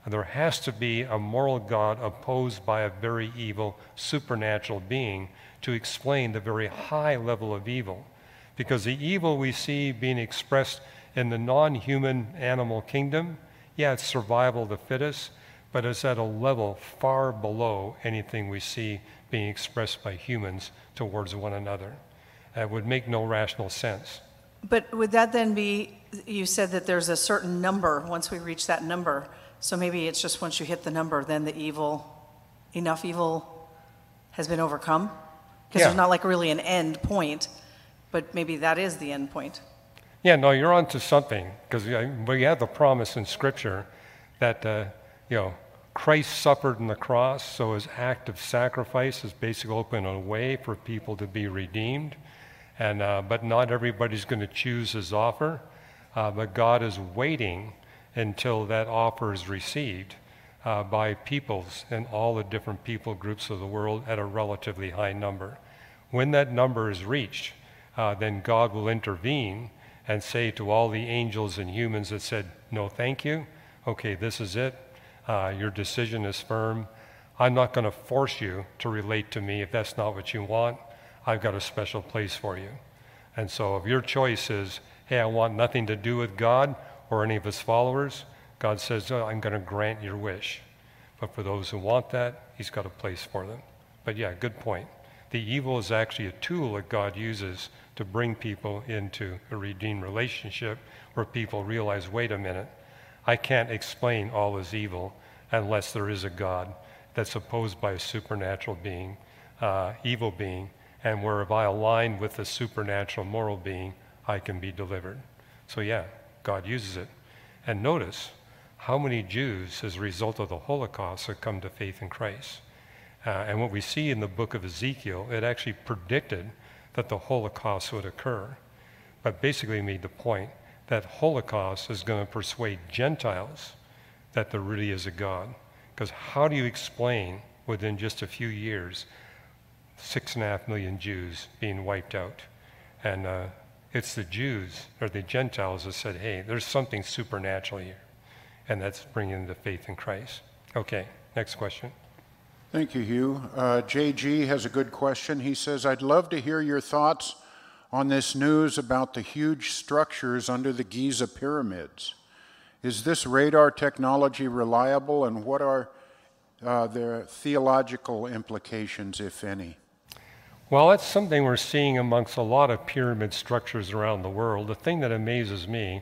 C: There has to be a moral God opposed by a very evil supernatural being to explain the very high level of evil. Because the evil we see being expressed in the non-human animal kingdom, yeah, it's survival of the fittest, but it's at a level far below anything we see being expressed by humans towards one another. It would make no rational sense.
D: But would that then be, you said that there's a certain number, once we reach that number, so maybe it's just once you hit the number, then the evil, enough evil has been overcome? Because
C: Yeah.
D: there's not like really an end point, but maybe that is the end point.
C: Yeah, no, you're onto something, because we have the promise in Scripture that, uh, you know, Christ suffered on the cross, so his act of sacrifice is basically opening a way for people to be redeemed. And uh, but not everybody's going to choose his offer, uh, but God is waiting until that offer is received uh, by peoples in all the different people groups of the world at a relatively high number. When that number is reached, uh, then God will intervene and say to all the angels and humans that said, no, thank you, okay, this is it, uh, your decision is firm. I'm not going to force you to relate to me if that's not what you want. I've got a special place for you. And so if your choice is, hey, I want nothing to do with God or any of his followers, God says, oh, I'm going to grant your wish. But for those who want that, he's got a place for them. But yeah, good point. The evil is actually a tool that God uses to bring people into a redeemed relationship where people realize, wait a minute, I can't explain all his evil unless there is a God that's opposed by a supernatural being, uh, evil being, and where if I align with the supernatural moral being, I can be delivered. So yeah, God uses it. And notice how many Jews, as a result of the Holocaust, have come to faith in Christ. Uh, and what we see in the book of Ezekiel, it actually predicted that the Holocaust would occur, but basically made the point that Holocaust is going to persuade Gentiles that there really is a God. Because how do you explain within just a few years six and a half million Jews being wiped out? And uh, it's the Jews or the Gentiles that said, hey, there's something supernatural here. And that's bringing them to faith in Christ. Okay, next question.
A: Thank you, Hugh. Uh, J G has a good question. He says, I'd love to hear your thoughts on this news about the huge structures under the Giza pyramids. Is this radar technology reliable, and what are uh, the theological implications, if any?
C: Well, that's something we're seeing amongst a lot of pyramid structures around the world. The thing that amazes me,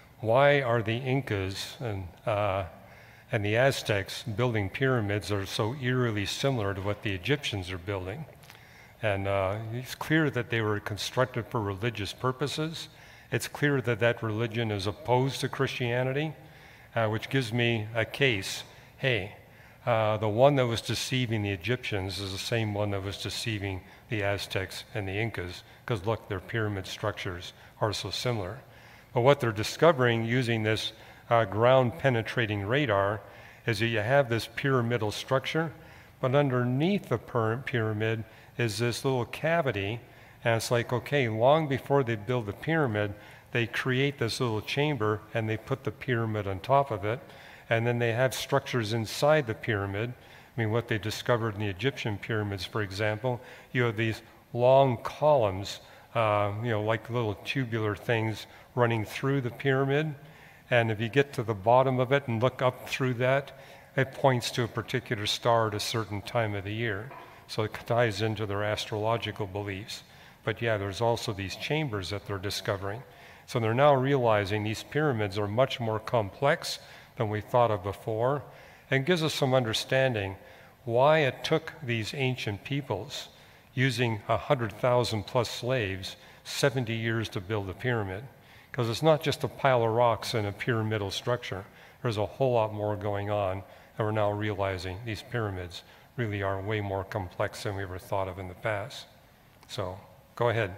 C: why are the Incas and, uh, and the Aztecs building pyramids that are so eerily similar to what the Egyptians are building? And uh, it's clear that they were constructed for religious purposes. It's clear that that religion is opposed to Christianity, uh, which gives me a case. Hey, uh, the one that was deceiving the Egyptians is the same one that was deceiving the Aztecs and the Incas, because look, their pyramid structures are so similar. But what they're discovering using this uh, ground-penetrating radar is that you have this pyramidal structure, but underneath the pyramid is this little cavity, and it's like, okay, long before they build the pyramid, they create this little chamber and they put the pyramid on top of it, and then they have structures inside the pyramid. I mean, what they discovered in the Egyptian pyramids, for example, you have these long columns, uh, you know, like little tubular things running through the pyramid, and if you get to the bottom of it and look up through that, it points to a particular star at a certain time of the year. So it ties into their astrological beliefs. But yeah, there's also these chambers that they're discovering. So they're now realizing these pyramids are much more complex than we thought of before, and gives us some understanding why it took these ancient peoples, using one hundred thousand plus slaves, seventy years to build a pyramid. Because it's not just a pile of rocks and a pyramidal structure. There's a whole lot more going on, and we're now realizing these pyramids really are way more complex than we ever thought of in the past. So, go ahead.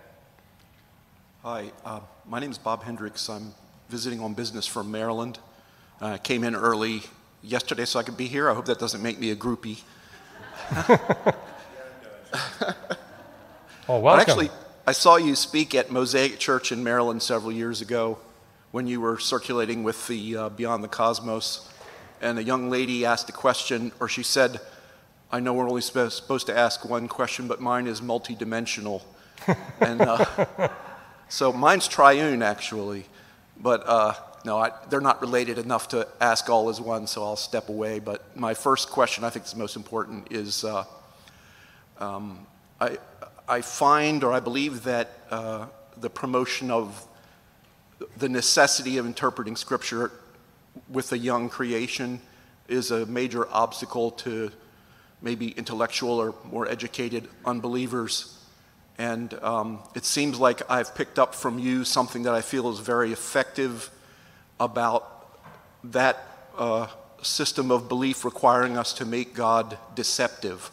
E: Hi, uh, my name is Bob Hendricks. I'm visiting on business from Maryland. I uh, came in early yesterday so I could be here. I hope that doesn't make me a groupie.
C: Oh, welcome.
E: But actually, I saw you speak at Mosaic Church in Maryland several years ago when you were circulating with the uh, Beyond the Cosmos. and a young lady asked a question, or she said, I know we're only sp- supposed to ask one question, but mine is multidimensional. and uh, so mine's triune, actually. But uh, no, I, they're not related enough to ask all as one, so I'll step away. But my first question, I think is the most important, is uh, um, I, I find, or I believe that uh, the promotion of the necessity of interpreting Scripture with a young creation is a major obstacle to maybe intellectual or more educated unbelievers. And um, it seems like I've picked up from you something that I feel is very effective about that uh, system of belief requiring us to make God deceptive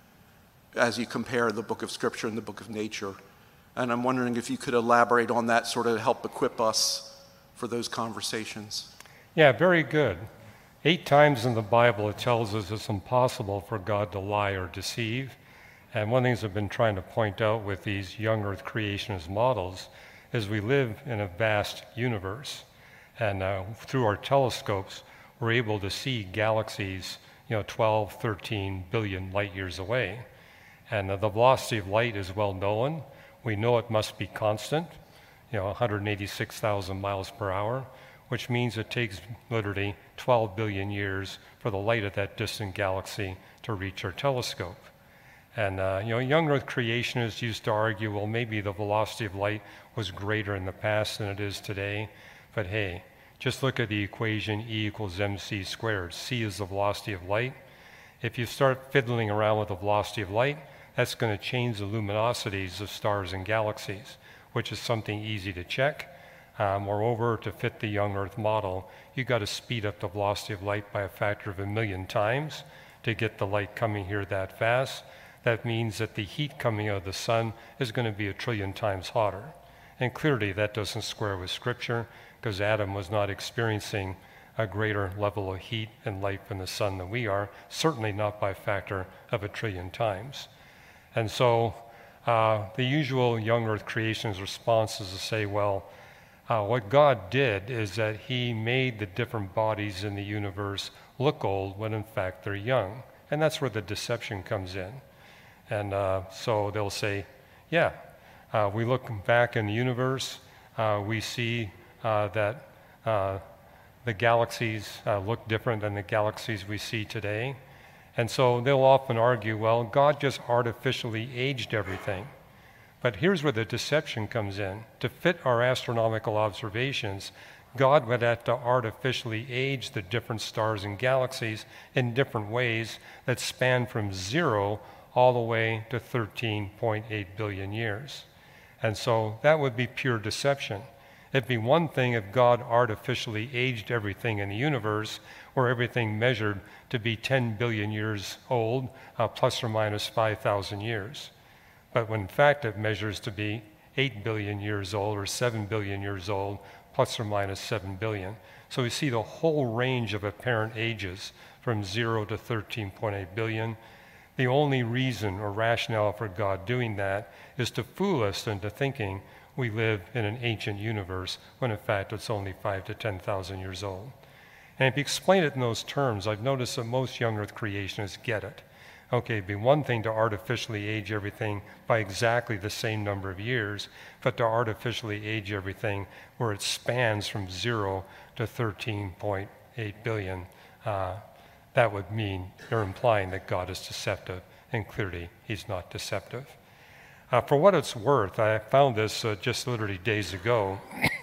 E: as you compare the book of Scripture and the book of nature. And I'm wondering if you could elaborate on that, sort of help equip us for those conversations.
C: Yeah, very good. Eight times in the Bible it tells us it's impossible for God to lie or deceive. And one of the things I've been trying to point out with these young earth creationist models is we live in a vast universe. And uh, through our telescopes, we're able to see galaxies, you know, twelve, thirteen billion light years away. And uh, the velocity of light is well known. We know it must be constant, you know, one hundred eighty-six thousand miles per hour, which means it takes literally twelve billion years for the light of that distant galaxy to reach our telescope. And, uh, you know, young earth creationists used to argue, well, maybe the velocity of light was greater in the past than it is today. But hey, just look at the equation E equals mc squared. C is the velocity of light. If you start fiddling around with the velocity of light, that's going to change the luminosities of stars and galaxies, which is something easy to check. Uh, moreover, to fit the young earth model, you've got to speed up the velocity of light by a factor of a million times to get the light coming here that fast. That means that the heat coming out of the sun is going to be a trillion times hotter. And clearly that doesn't square with Scripture, because Adam was not experiencing a greater level of heat and light from the sun than we are, certainly not by a factor of a trillion times. And so uh, the usual young earth creationist response is to say, well, uh, what God did is that he made the different bodies in the universe look old when in fact they're young. And that's where the deception comes in. And uh, so they'll say, yeah, uh, we look back in the universe, uh, we see uh, that uh, the galaxies uh, look different than the galaxies we see today. And so they'll often argue, well, God just artificially aged everything. But here's where the deception comes in. To fit our astronomical observations, God would have to artificially age the different stars and galaxies in different ways that span from zero all the way to thirteen point eight billion years. And so that would be pure deception. It'd be one thing if God artificially aged everything in the universe, or everything measured to be ten billion years old, uh, plus or minus five thousand years. But when in fact it measures to be eight billion years old or seven billion years old, plus or minus seven billion. So we see the whole range of apparent ages from zero to thirteen point eight billion. The only reason or rationale for God doing that is to fool us into thinking we live in an ancient universe when in fact it's only five to ten thousand years old. And if you explain it in those terms, I've noticed that most young earth creationists get it. Okay, it'd be one thing to artificially age everything by exactly the same number of years, but to artificially age everything where it spans from zero to thirteen point eight billion, uh, that would mean you're implying that God is deceptive, and clearly he's not deceptive. Uh, for what it's worth, I found this uh, just literally days ago,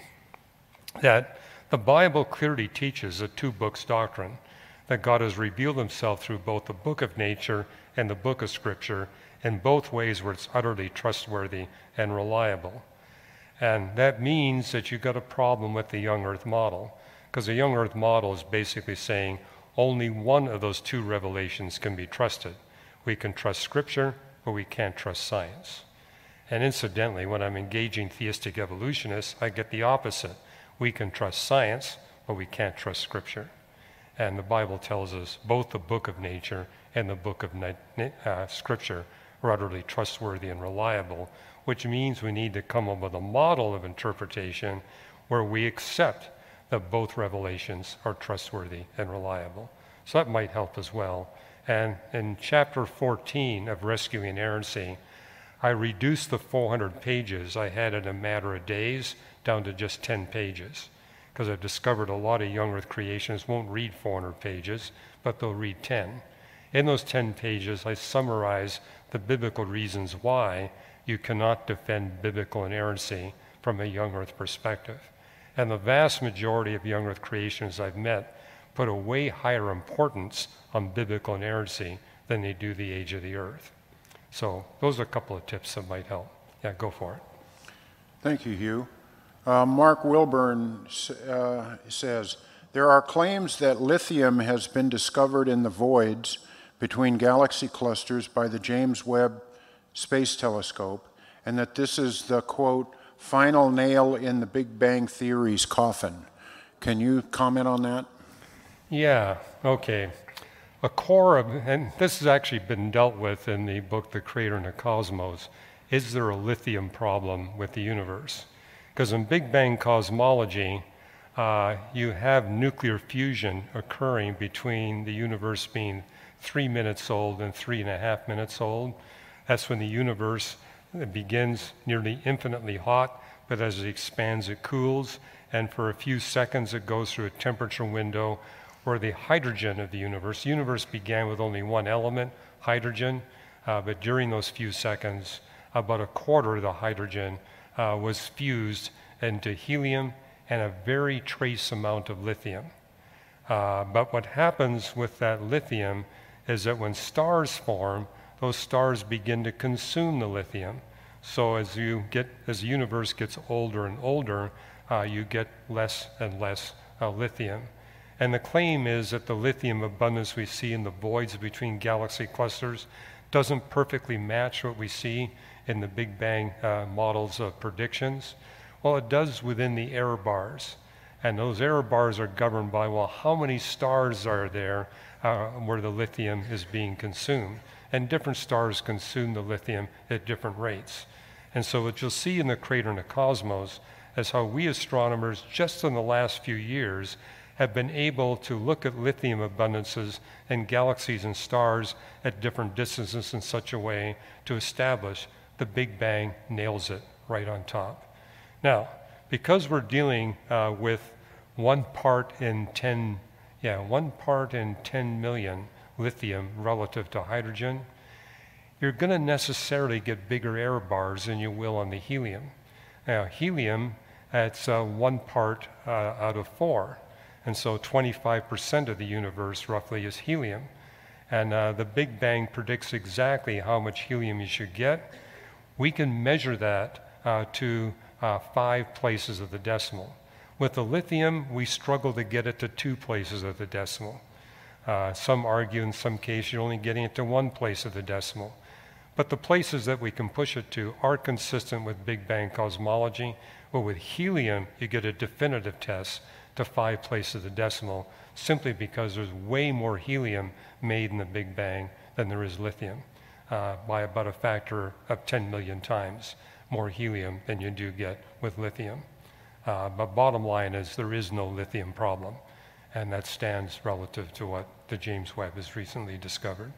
C: that the Bible clearly teaches a two books doctrine, that God has revealed himself through both the book of nature and the book of Scripture in both ways where it's utterly trustworthy and reliable. And that means that you've got a problem with the young earth model, because the young earth model is basically saying only one of those two revelations can be trusted. We can trust Scripture, or we can't trust science. And incidentally, when I'm engaging theistic evolutionists, I get the opposite. We can trust science, but we can't trust Scripture. And the Bible tells us both the book of nature and the book of uh, Scripture are utterly trustworthy and reliable, which means we need to come up with a model of interpretation where we accept that both revelations are trustworthy and reliable. So that might help as well. And in chapter fourteen of Rescuing Inerrancy, I reduced the four hundred pages I had in a matter of days down to just ten pages, because I've discovered a lot of young earth creationists won't read four hundred pages, but they'll read ten. In those ten pages, I summarize the biblical reasons why you cannot defend biblical inerrancy from a young earth perspective. And the vast majority of young earth creationists I've met put a way higher importance on biblical inerrancy than they do the age of the earth. So those are a couple of tips that might help. Yeah, go for it.
A: Thank you, Hugh. Uh, Mark Wilburn uh, says, there are claims that lithium has been discovered in the voids between galaxy clusters by the James Webb Space Telescope, and that this is the, quote, final nail in the Big Bang Theory's coffin. Can you comment on that?
C: Yeah, okay. A core of, and this has actually been dealt with in the book, The Creator and the Cosmos, is there a lithium problem with the universe? Because in Big Bang cosmology, uh, you have nuclear fusion occurring between the universe being three minutes old and three and a half minutes old. That's when the universe begins nearly infinitely hot, but as it expands, it cools, and for a few seconds, it goes through a temperature window where the hydrogen of the universe, the universe began with only one element, hydrogen, uh, but during those few seconds, about a quarter of the hydrogen uh, was fused into helium and a very trace amount of lithium. Uh, but what happens with that lithium is that when stars form, those stars begin to consume the lithium. So as you get, as the universe gets older and older, uh, you get less and less uh, lithium. And the claim is that the lithium abundance we see in the voids between galaxy clusters doesn't perfectly match what we see in the Big Bang uh, models of predictions. Well, it does within the error bars. And those error bars are governed by, well, how many stars are there uh, where the lithium is being consumed? And different stars consume the lithium at different rates. And so what you'll see in the Creator and the Cosmos is how we astronomers, just in the last few years, have been able to look at lithium abundances in galaxies and stars at different distances in such a way to establish the Big Bang nails it right on top. Now, because we're dealing uh, with one part in ten, yeah, one part in ten million lithium relative to hydrogen, you're going to necessarily get bigger error bars than you will on the helium. Now, helium, it's uh, one part uh, out of four. And so twenty-five percent of the universe roughly is helium. And uh, the Big Bang predicts exactly how much helium you should get. We can measure that uh, to uh, five places of the decimal. With the lithium, we struggle to get it to two places of the decimal. Uh, some argue in some cases you're only getting it to one place of the decimal. But the places that we can push it to are consistent with Big Bang cosmology. But with helium, you get a definitive test to five places of the decimal, simply because there's way more helium made in the Big Bang than there is lithium, uh, by about a factor of ten million times more helium than you do get with lithium. Uh, but bottom line is there is no lithium problem, and that stands relative to what the James Webb has recently discovered.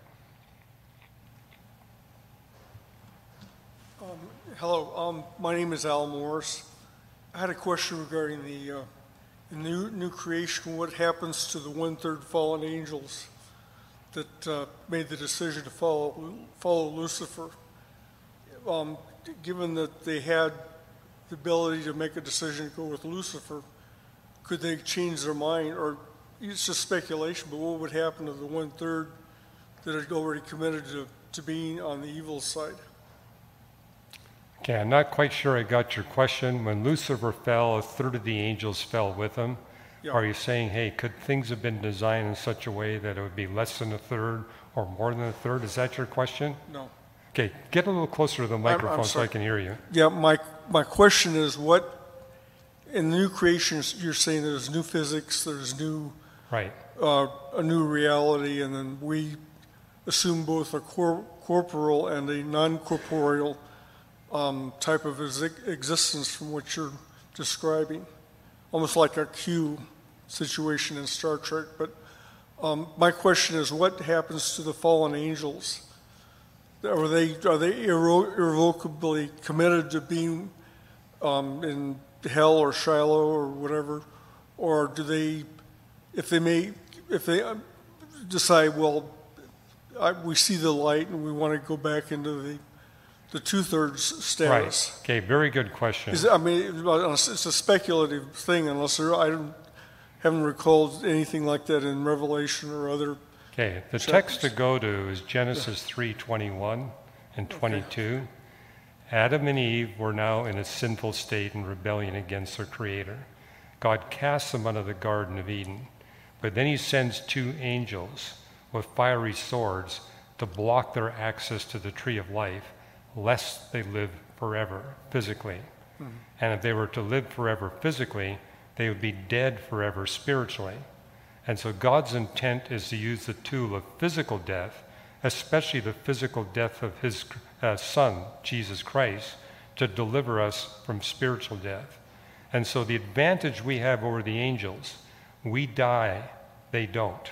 F: Um, hello, um, my name is Al Morris. I had a question regarding the uh, The new, new creation. What happens to the one-third fallen angels that uh, made the decision to follow, follow Lucifer? Um, given that they had the ability to make a decision to go with Lucifer, could they change their mind? Or it's just speculation, but what would happen to the one-third that had already committed to, to being on the evil side?
C: Okay, I'm not quite sure I got your question. When Lucifer fell, a third of the angels fell with him. Yeah. Are you saying, hey, could things have been designed in such a way that it would be less than a third or more than a third? Is that your question?
F: No.
C: Okay, get a little closer to the microphone I'm, I'm so I can hear you.
F: Yeah, my, my question is, what, in the new creations, you're saying there's new physics, there's new,
C: right,
F: uh, a new reality, and then we assume both a cor corporal and a non-corporeal Um, type of existence from what you're describing. almost like a Q situation in Star Trek. But um, my question is, what happens to the fallen angels? Are they are they irre- irrevocably committed to being um, in hell or Shiloh or whatever, or do they, if they may, if they um, decide, well, I, we see the light and we want to go back into the the two-thirds status?
C: Right. Okay, very good question.
F: Is, I mean, it's a speculative thing, unless there, I don't, haven't recalled anything like that in Revelation or other.
C: Okay, the
F: chapters.
C: text to go to is Genesis three twenty-one and twenty-two. Okay. Adam and Eve were now in a sinful state in rebellion against their Creator. God casts them out of the Garden of Eden, but then he sends two angels with fiery swords to block their access to the tree of life, lest they live forever physically. Mm-hmm. And if they were to live forever physically, they would be dead forever spiritually. And so God's intent is to use the tool of physical death, especially the physical death of his uh, Son, Jesus Christ, to deliver us from spiritual death. And so the advantage we have over the angels, we die, they don't.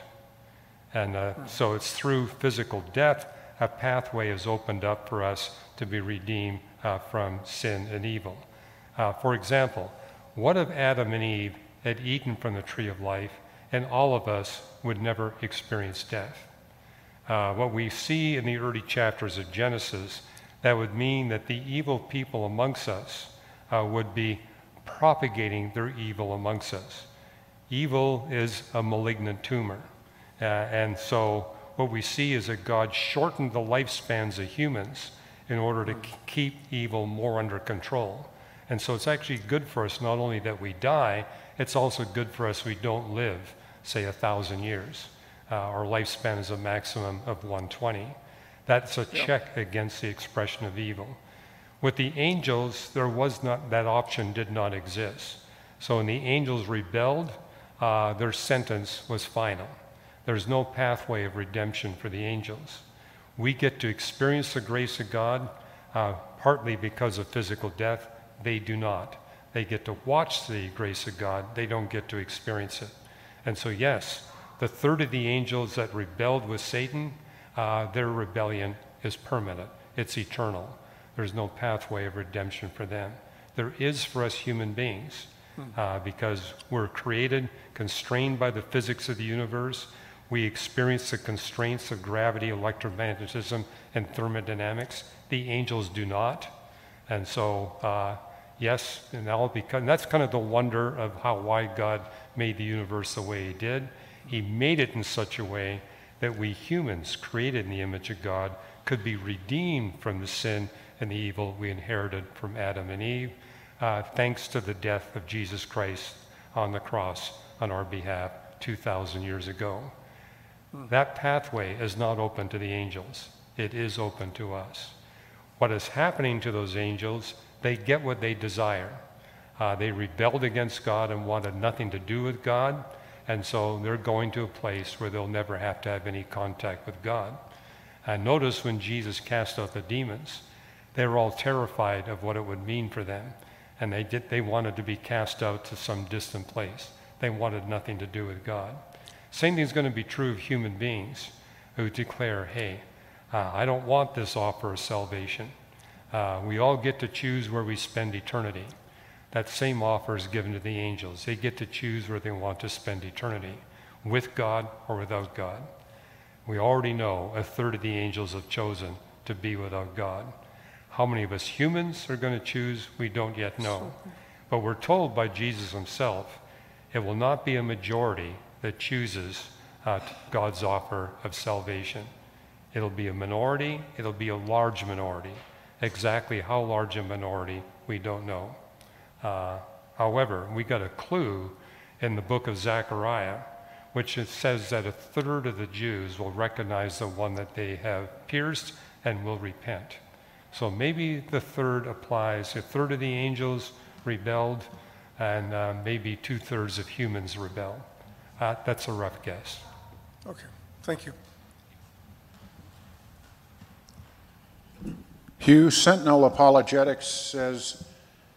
C: And uh, so it's through physical death, a pathway is opened up for us to be redeemed uh, from sin and evil. Uh, for example, what if Adam and Eve had eaten from the tree of life and all of us would never experience death? Uh, what we see in the early chapters of Genesis, that would mean that the evil people amongst us uh, would be propagating their evil amongst us. Evil is a malignant tumor. Uh, and so what we see is that God shortened the lifespans of humans in order to k- keep evil more under control. And so it's actually good for us not only that we die, it's also good for us we don't live, say, a thousand years. Uh, our lifespan is a maximum of one hundred twenty. That's a check against the expression of evil. With the angels, there was not, that option did not exist. So when the angels rebelled, uh, their sentence was final. There's no pathway of redemption for the angels. We get to experience the grace of God, uh, partly because of physical death. They do not. They get to watch the grace of God. They don't get to experience it. And so, yes, the third of the angels that rebelled with Satan, uh, their rebellion is permanent. It's eternal. There's no pathway of redemption for them. There is for us human beings, uh, because we're created, constrained by the physics of the universe. We experience the constraints of gravity, electromagnetism, and thermodynamics. The angels do not. And so, uh, yes, and, that'll become, and that's kind of the wonder of how why God made the universe the way he did. He made it in such a way that we humans, created in the image of God, could be redeemed from the sin and the evil we inherited from Adam and Eve, uh, thanks to the death of Jesus Christ on the cross on our behalf two thousand years ago. That pathway is not open to the angels. It is open to us. What is happening to those angels, they get what they desire. Uh, they rebelled against God and wanted nothing to do with God, and so they're going to a place where they'll never have to have any contact with God. And notice when Jesus cast out the demons, they were all terrified of what it would mean for them, and they did, they wanted to be cast out to some distant place. They wanted nothing to do with God. Same thing is going to be true of human beings who declare, hey, uh, I don't want this offer of salvation. Uh, we all get to choose where we spend eternity. That same offer is given to the angels. They get to choose where they want to spend eternity, with God or without God. We already know a third of the angels have chosen to be without God. How many of us humans are going to choose, we don't yet know. But we're told by Jesus himself, it will not be a majority that chooses uh, God's offer of salvation. It'll be a minority, it'll be a large minority. Exactly how large a minority, we don't know. Uh, however, we got a clue in the book of Zechariah, which it says that a third of the Jews will recognize the one that they have pierced and will repent. So maybe the third applies. A third of the angels rebelled, and uh, maybe two-thirds of humans rebel. Uh, that's a rough guess.
F: Okay, thank you.
A: Hugh, Sentinel Apologetics says,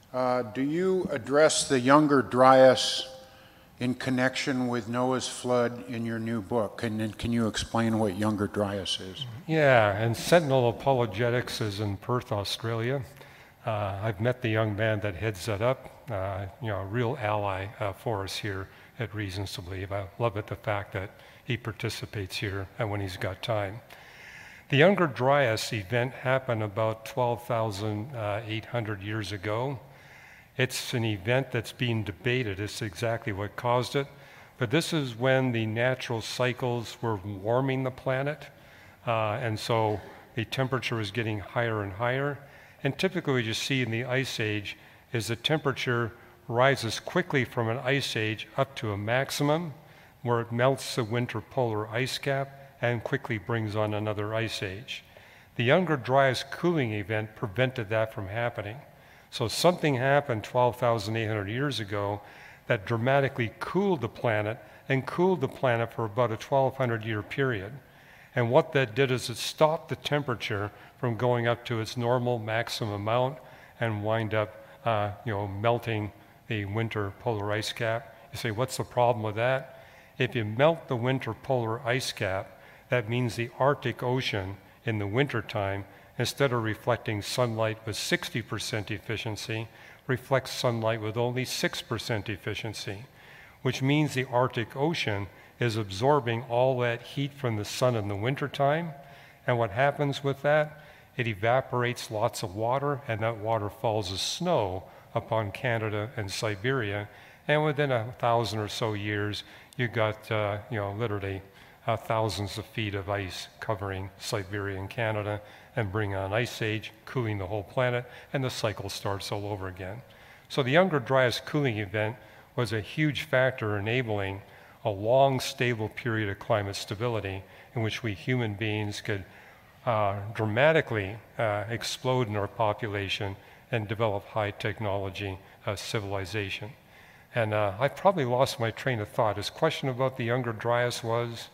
A: Uh, do you address the Younger Dryas in connection with Noah's flood in your new book? And then can you explain what Younger Dryas is?
C: Yeah, and Sentinel Apologetics is in Perth, Australia. Uh, I've met the young man that heads that up, uh, you know, a real ally uh, for us here at Reasons to Believe. I love it, the fact that he participates here and when he's got time. The Younger Dryas event happened about twelve thousand eight hundred years ago. It's an event that's being debated as to exactly what caused it, but this is when the natural cycles were warming the planet, uh, and so the temperature was getting higher and higher. And typically what you see in the Ice Age is the temperature rises quickly from an ice age up to a maximum, where it melts the winter polar ice cap and quickly brings on another ice age. The Younger Dryas cooling event prevented that from happening. So something happened twelve thousand eight hundred years ago that dramatically cooled the planet and cooled the planet for about a twelve hundred year period. And what that did is it stopped the temperature from going up to its normal maximum amount and wind up uh, you know, melting the winter polar ice cap. You say, what's the problem with that? If you melt the winter polar ice cap, that means the Arctic Ocean in the wintertime, instead of reflecting sunlight with sixty percent efficiency, reflects sunlight with only six percent efficiency, which means the Arctic Ocean is absorbing all that heat from the sun in the wintertime. And what happens with that? It evaporates lots of water, and that water falls as snow upon Canada and Siberia. And within a thousand or so years, you got, uh, you know, literally uh, thousands of feet of ice covering Siberia and Canada and bring on ice age, cooling the whole planet, and the cycle starts all over again. So the Younger Dryas cooling event was a huge factor enabling a long, stable period of climate stability in which we human beings could uh, dramatically uh, explode in our population and develop high technology uh, civilization. And uh, I've probably lost my train of thought. His question about the Younger Dryas was,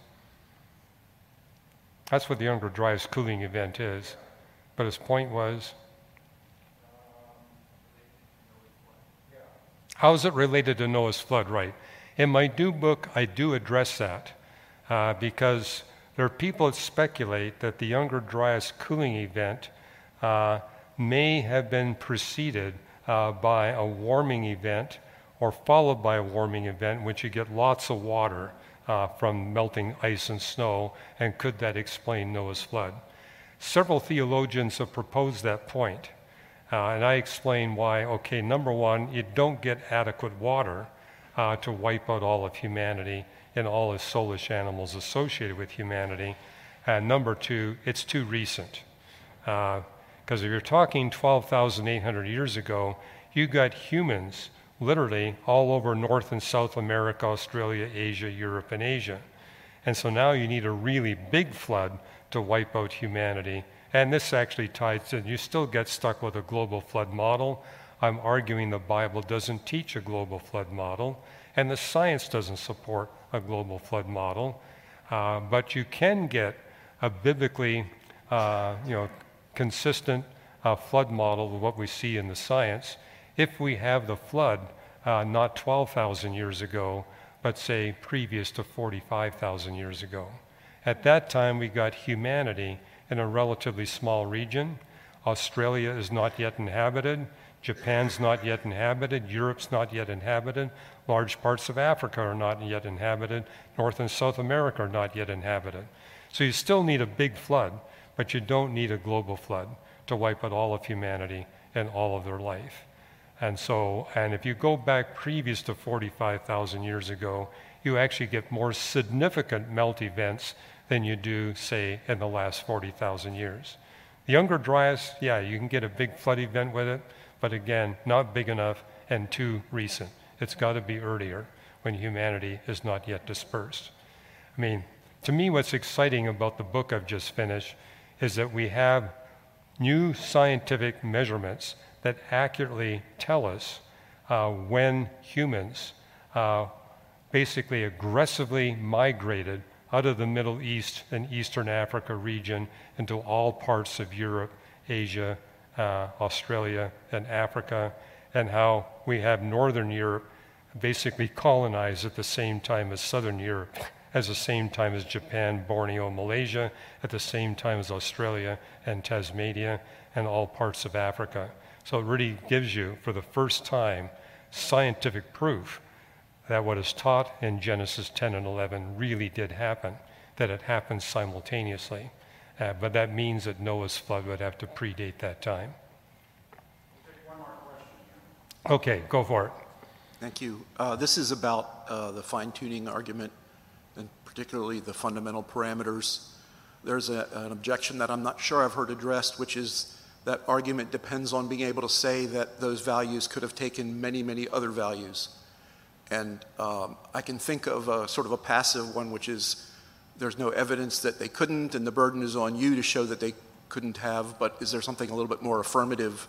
C: that's what the Younger Dryas cooling event is. But his point was, how is it related to Noah's flood? Right. In my new book, I do address that uh, because there are people that speculate that the Younger Dryas cooling event uh, may have been preceded uh, by a warming event or followed by a warming event in which you get lots of water uh, from melting ice and snow, and could that explain Noah's flood? Several theologians have proposed that point, uh, and I explain why. Okay, number one, you don't get adequate water uh, to wipe out all of humanity and all the soulish animals associated with humanity, and number two, it's too recent. Because uh, if you're talking twelve thousand eight hundred years ago, you got humans literally all over North and South America, Australia, Asia, Europe, and Asia. And so now you need a really big flood to wipe out humanity. And this actually ties in. You still get stuck with a global flood model. I'm arguing the Bible doesn't teach a global flood model, and the science doesn't support a global flood model. Uh, but you can get a biblically uh, you know, consistent uh, flood model of what we see in the science if we have the flood uh, not twelve thousand years ago, but say previous to forty-five thousand years ago. At that time, we got humanity in a relatively small region. Australia is not yet inhabited. Japan's not yet inhabited. Europe's not yet inhabited. Large parts of Africa are not yet inhabited. North and South America are not yet inhabited. So you still need a big flood, but you don't need a global flood to wipe out all of humanity and all of their life. And so, and if you go back previous to forty-five thousand years ago, you actually get more significant melt events than you do, say, in the last forty thousand years. The Younger Dryas, yeah, you can get a big flood event with it, but again, not big enough and too recent. It's got to be earlier when humanity is not yet dispersed. I mean, to me, what's exciting about the book I've just finished is that we have new scientific measurements that accurately tell us uh, when humans uh, basically aggressively migrated out of the Middle East and Eastern Africa region into all parts of Europe, Asia, uh, Australia, and Africa. and how we have Northern Europe basically colonized at the same time as Southern Europe, at the same time as Japan, Borneo, Malaysia, at the same time as Australia and Tasmania and all parts of Africa. So it really gives you, for the first time, scientific proof that what is taught in Genesis ten and eleven really did happen, that it happened simultaneously. Uh, but that means that Noah's flood would have to predate that time. Okay, go for it.
E: Thank you. Uh, this is about uh, the fine-tuning argument, and particularly the fundamental parameters. There's a, an objection that I'm not sure I've heard addressed, which is that argument depends on being able to say that those values could have taken many, many other values. And um, I can think of a sort of a passive one, which is there's no evidence that they couldn't, and the burden is on you to show that they couldn't have, but is there something a little bit more affirmative?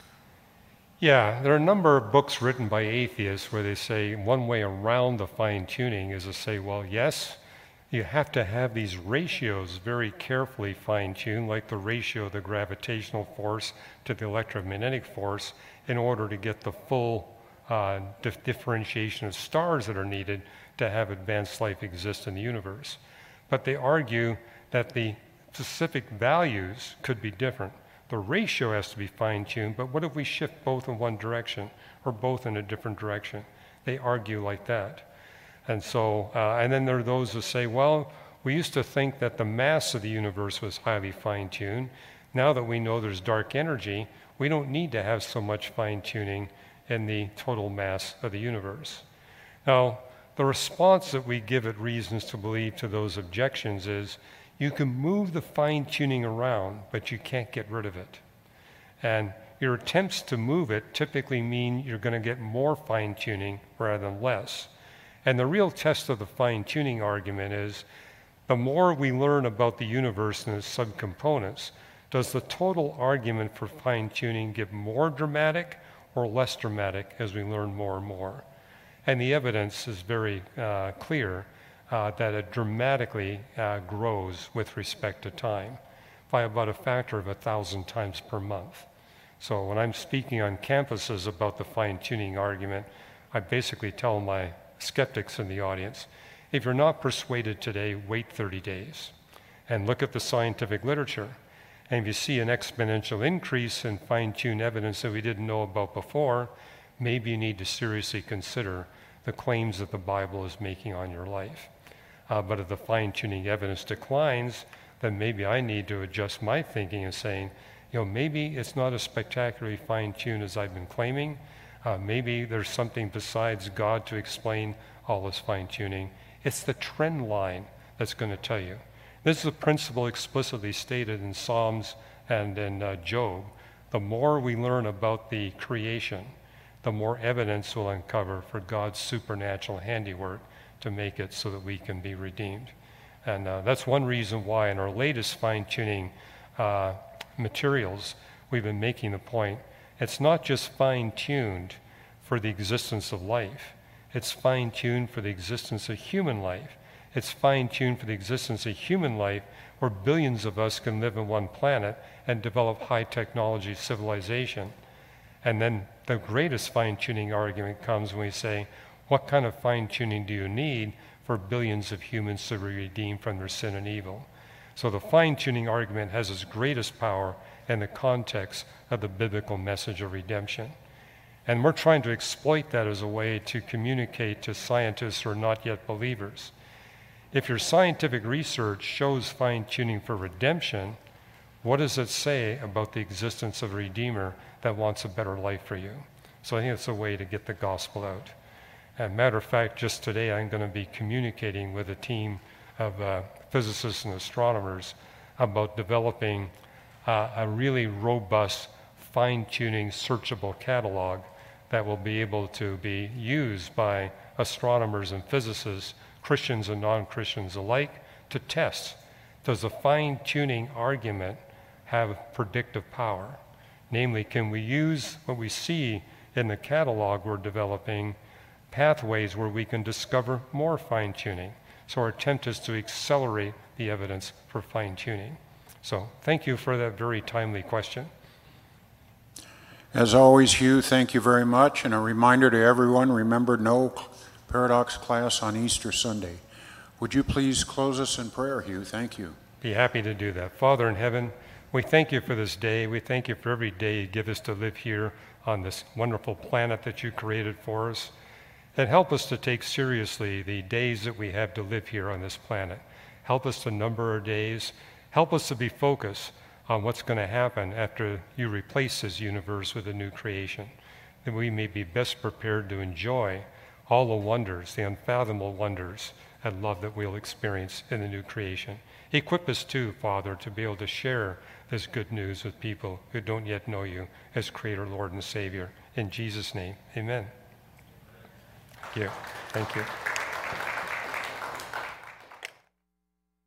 C: Yeah, there are a number of books written by atheists where they say one way around the fine-tuning is to say, well, yes, you have to have these ratios very carefully fine-tuned, like the ratio of the gravitational force to the electromagnetic force, in order to get the full uh, dif- differentiation of stars that are needed to have advanced life exist in the universe. But they argue that the specific values could be different. The ratio has to be fine-tuned, but what if we shift both in one direction or both in a different direction? They argue like that. And so, uh, and then there are those who say, well, we used to think that the mass of the universe was highly fine-tuned. Now that we know there's dark energy, we don't need to have so much fine-tuning in the total mass of the universe. Now, the response that we give at Reasons to Believe to those objections is, you can move the fine-tuning around, but you can't get rid of it. And your attempts to move it typically mean you're going to get more fine-tuning rather than less. And the real test of the fine-tuning argument is, the more we learn about the universe and its subcomponents, does the total argument for fine-tuning get more dramatic or less dramatic as we learn more and more? And the evidence is very uh, clear Uh, that it dramatically uh, grows with respect to time by about a factor of a thousand times per month. So when I'm speaking on campuses about the fine-tuning argument, I basically tell my skeptics in the audience, if you're not persuaded today, wait thirty days and look at the scientific literature. And if you see an exponential increase in fine-tuned evidence that we didn't know about before, maybe you need to seriously consider the claims that the Bible is making on your life. Uh, but if the fine-tuning evidence declines, then maybe I need to adjust my thinking and saying, you know, maybe it's not as spectacularly fine-tuned as I've been claiming. Uh, maybe there's something besides God to explain all this fine-tuning. It's the trend line that's going to tell you. This is a principle explicitly stated in Psalms and in uh, Job. The more we learn about the creation, the more evidence we'll uncover for God's supernatural handiwork to make it so that we can be redeemed. And uh, that's one reason why in our latest fine-tuning uh, materials, we've been making the point, it's not just fine-tuned for the existence of life, it's fine-tuned for the existence of human life. It's fine-tuned for the existence of human life where billions of us can live on one planet and develop high-technology civilization. And then the greatest fine-tuning argument comes when we say, what kind of fine-tuning do you need for billions of humans to be redeemed from their sin and evil? So the fine-tuning argument has its greatest power in the context of the biblical message of redemption. And we're trying to exploit that as a way to communicate to scientists who are not yet believers. If your scientific research shows fine-tuning for redemption, what does it say about the existence of a Redeemer that wants a better life for you? So I think it's a way to get the gospel out. As a matter of fact, just today I'm going to be communicating with a team of uh, physicists and astronomers about developing uh, a really robust, fine-tuning, searchable catalog that will be able to be used by astronomers and physicists, Christians and non-Christians alike, to test, does the fine-tuning argument have predictive power? Namely, can we use what we see in the catalog we're developing, pathways where we can discover more fine-tuning? So our attempt is to accelerate the evidence for fine-tuning. So thank you for that very timely question.
A: As always, Hugh, thank you very much. And a reminder to everyone, remember no Paradox class on Easter Sunday. Would you please close us in prayer, Hugh? Thank you.
C: Be happy to do that. Father in heaven, we thank you for this day. We thank you for every day you give us to live here on this wonderful planet that you created for us. And help us to take seriously the days that we have to live here on this planet. Help us to number our days. Help us to be focused on what's going to happen after you replace this universe with a new creation, that we may be best prepared to enjoy all the wonders, the unfathomable wonders and love that we'll experience in the new creation. Equip us too, Father, to be able to share this good news with people who don't yet know you as Creator, Lord, and Savior. In Jesus' name, amen. Thank you. Thank you.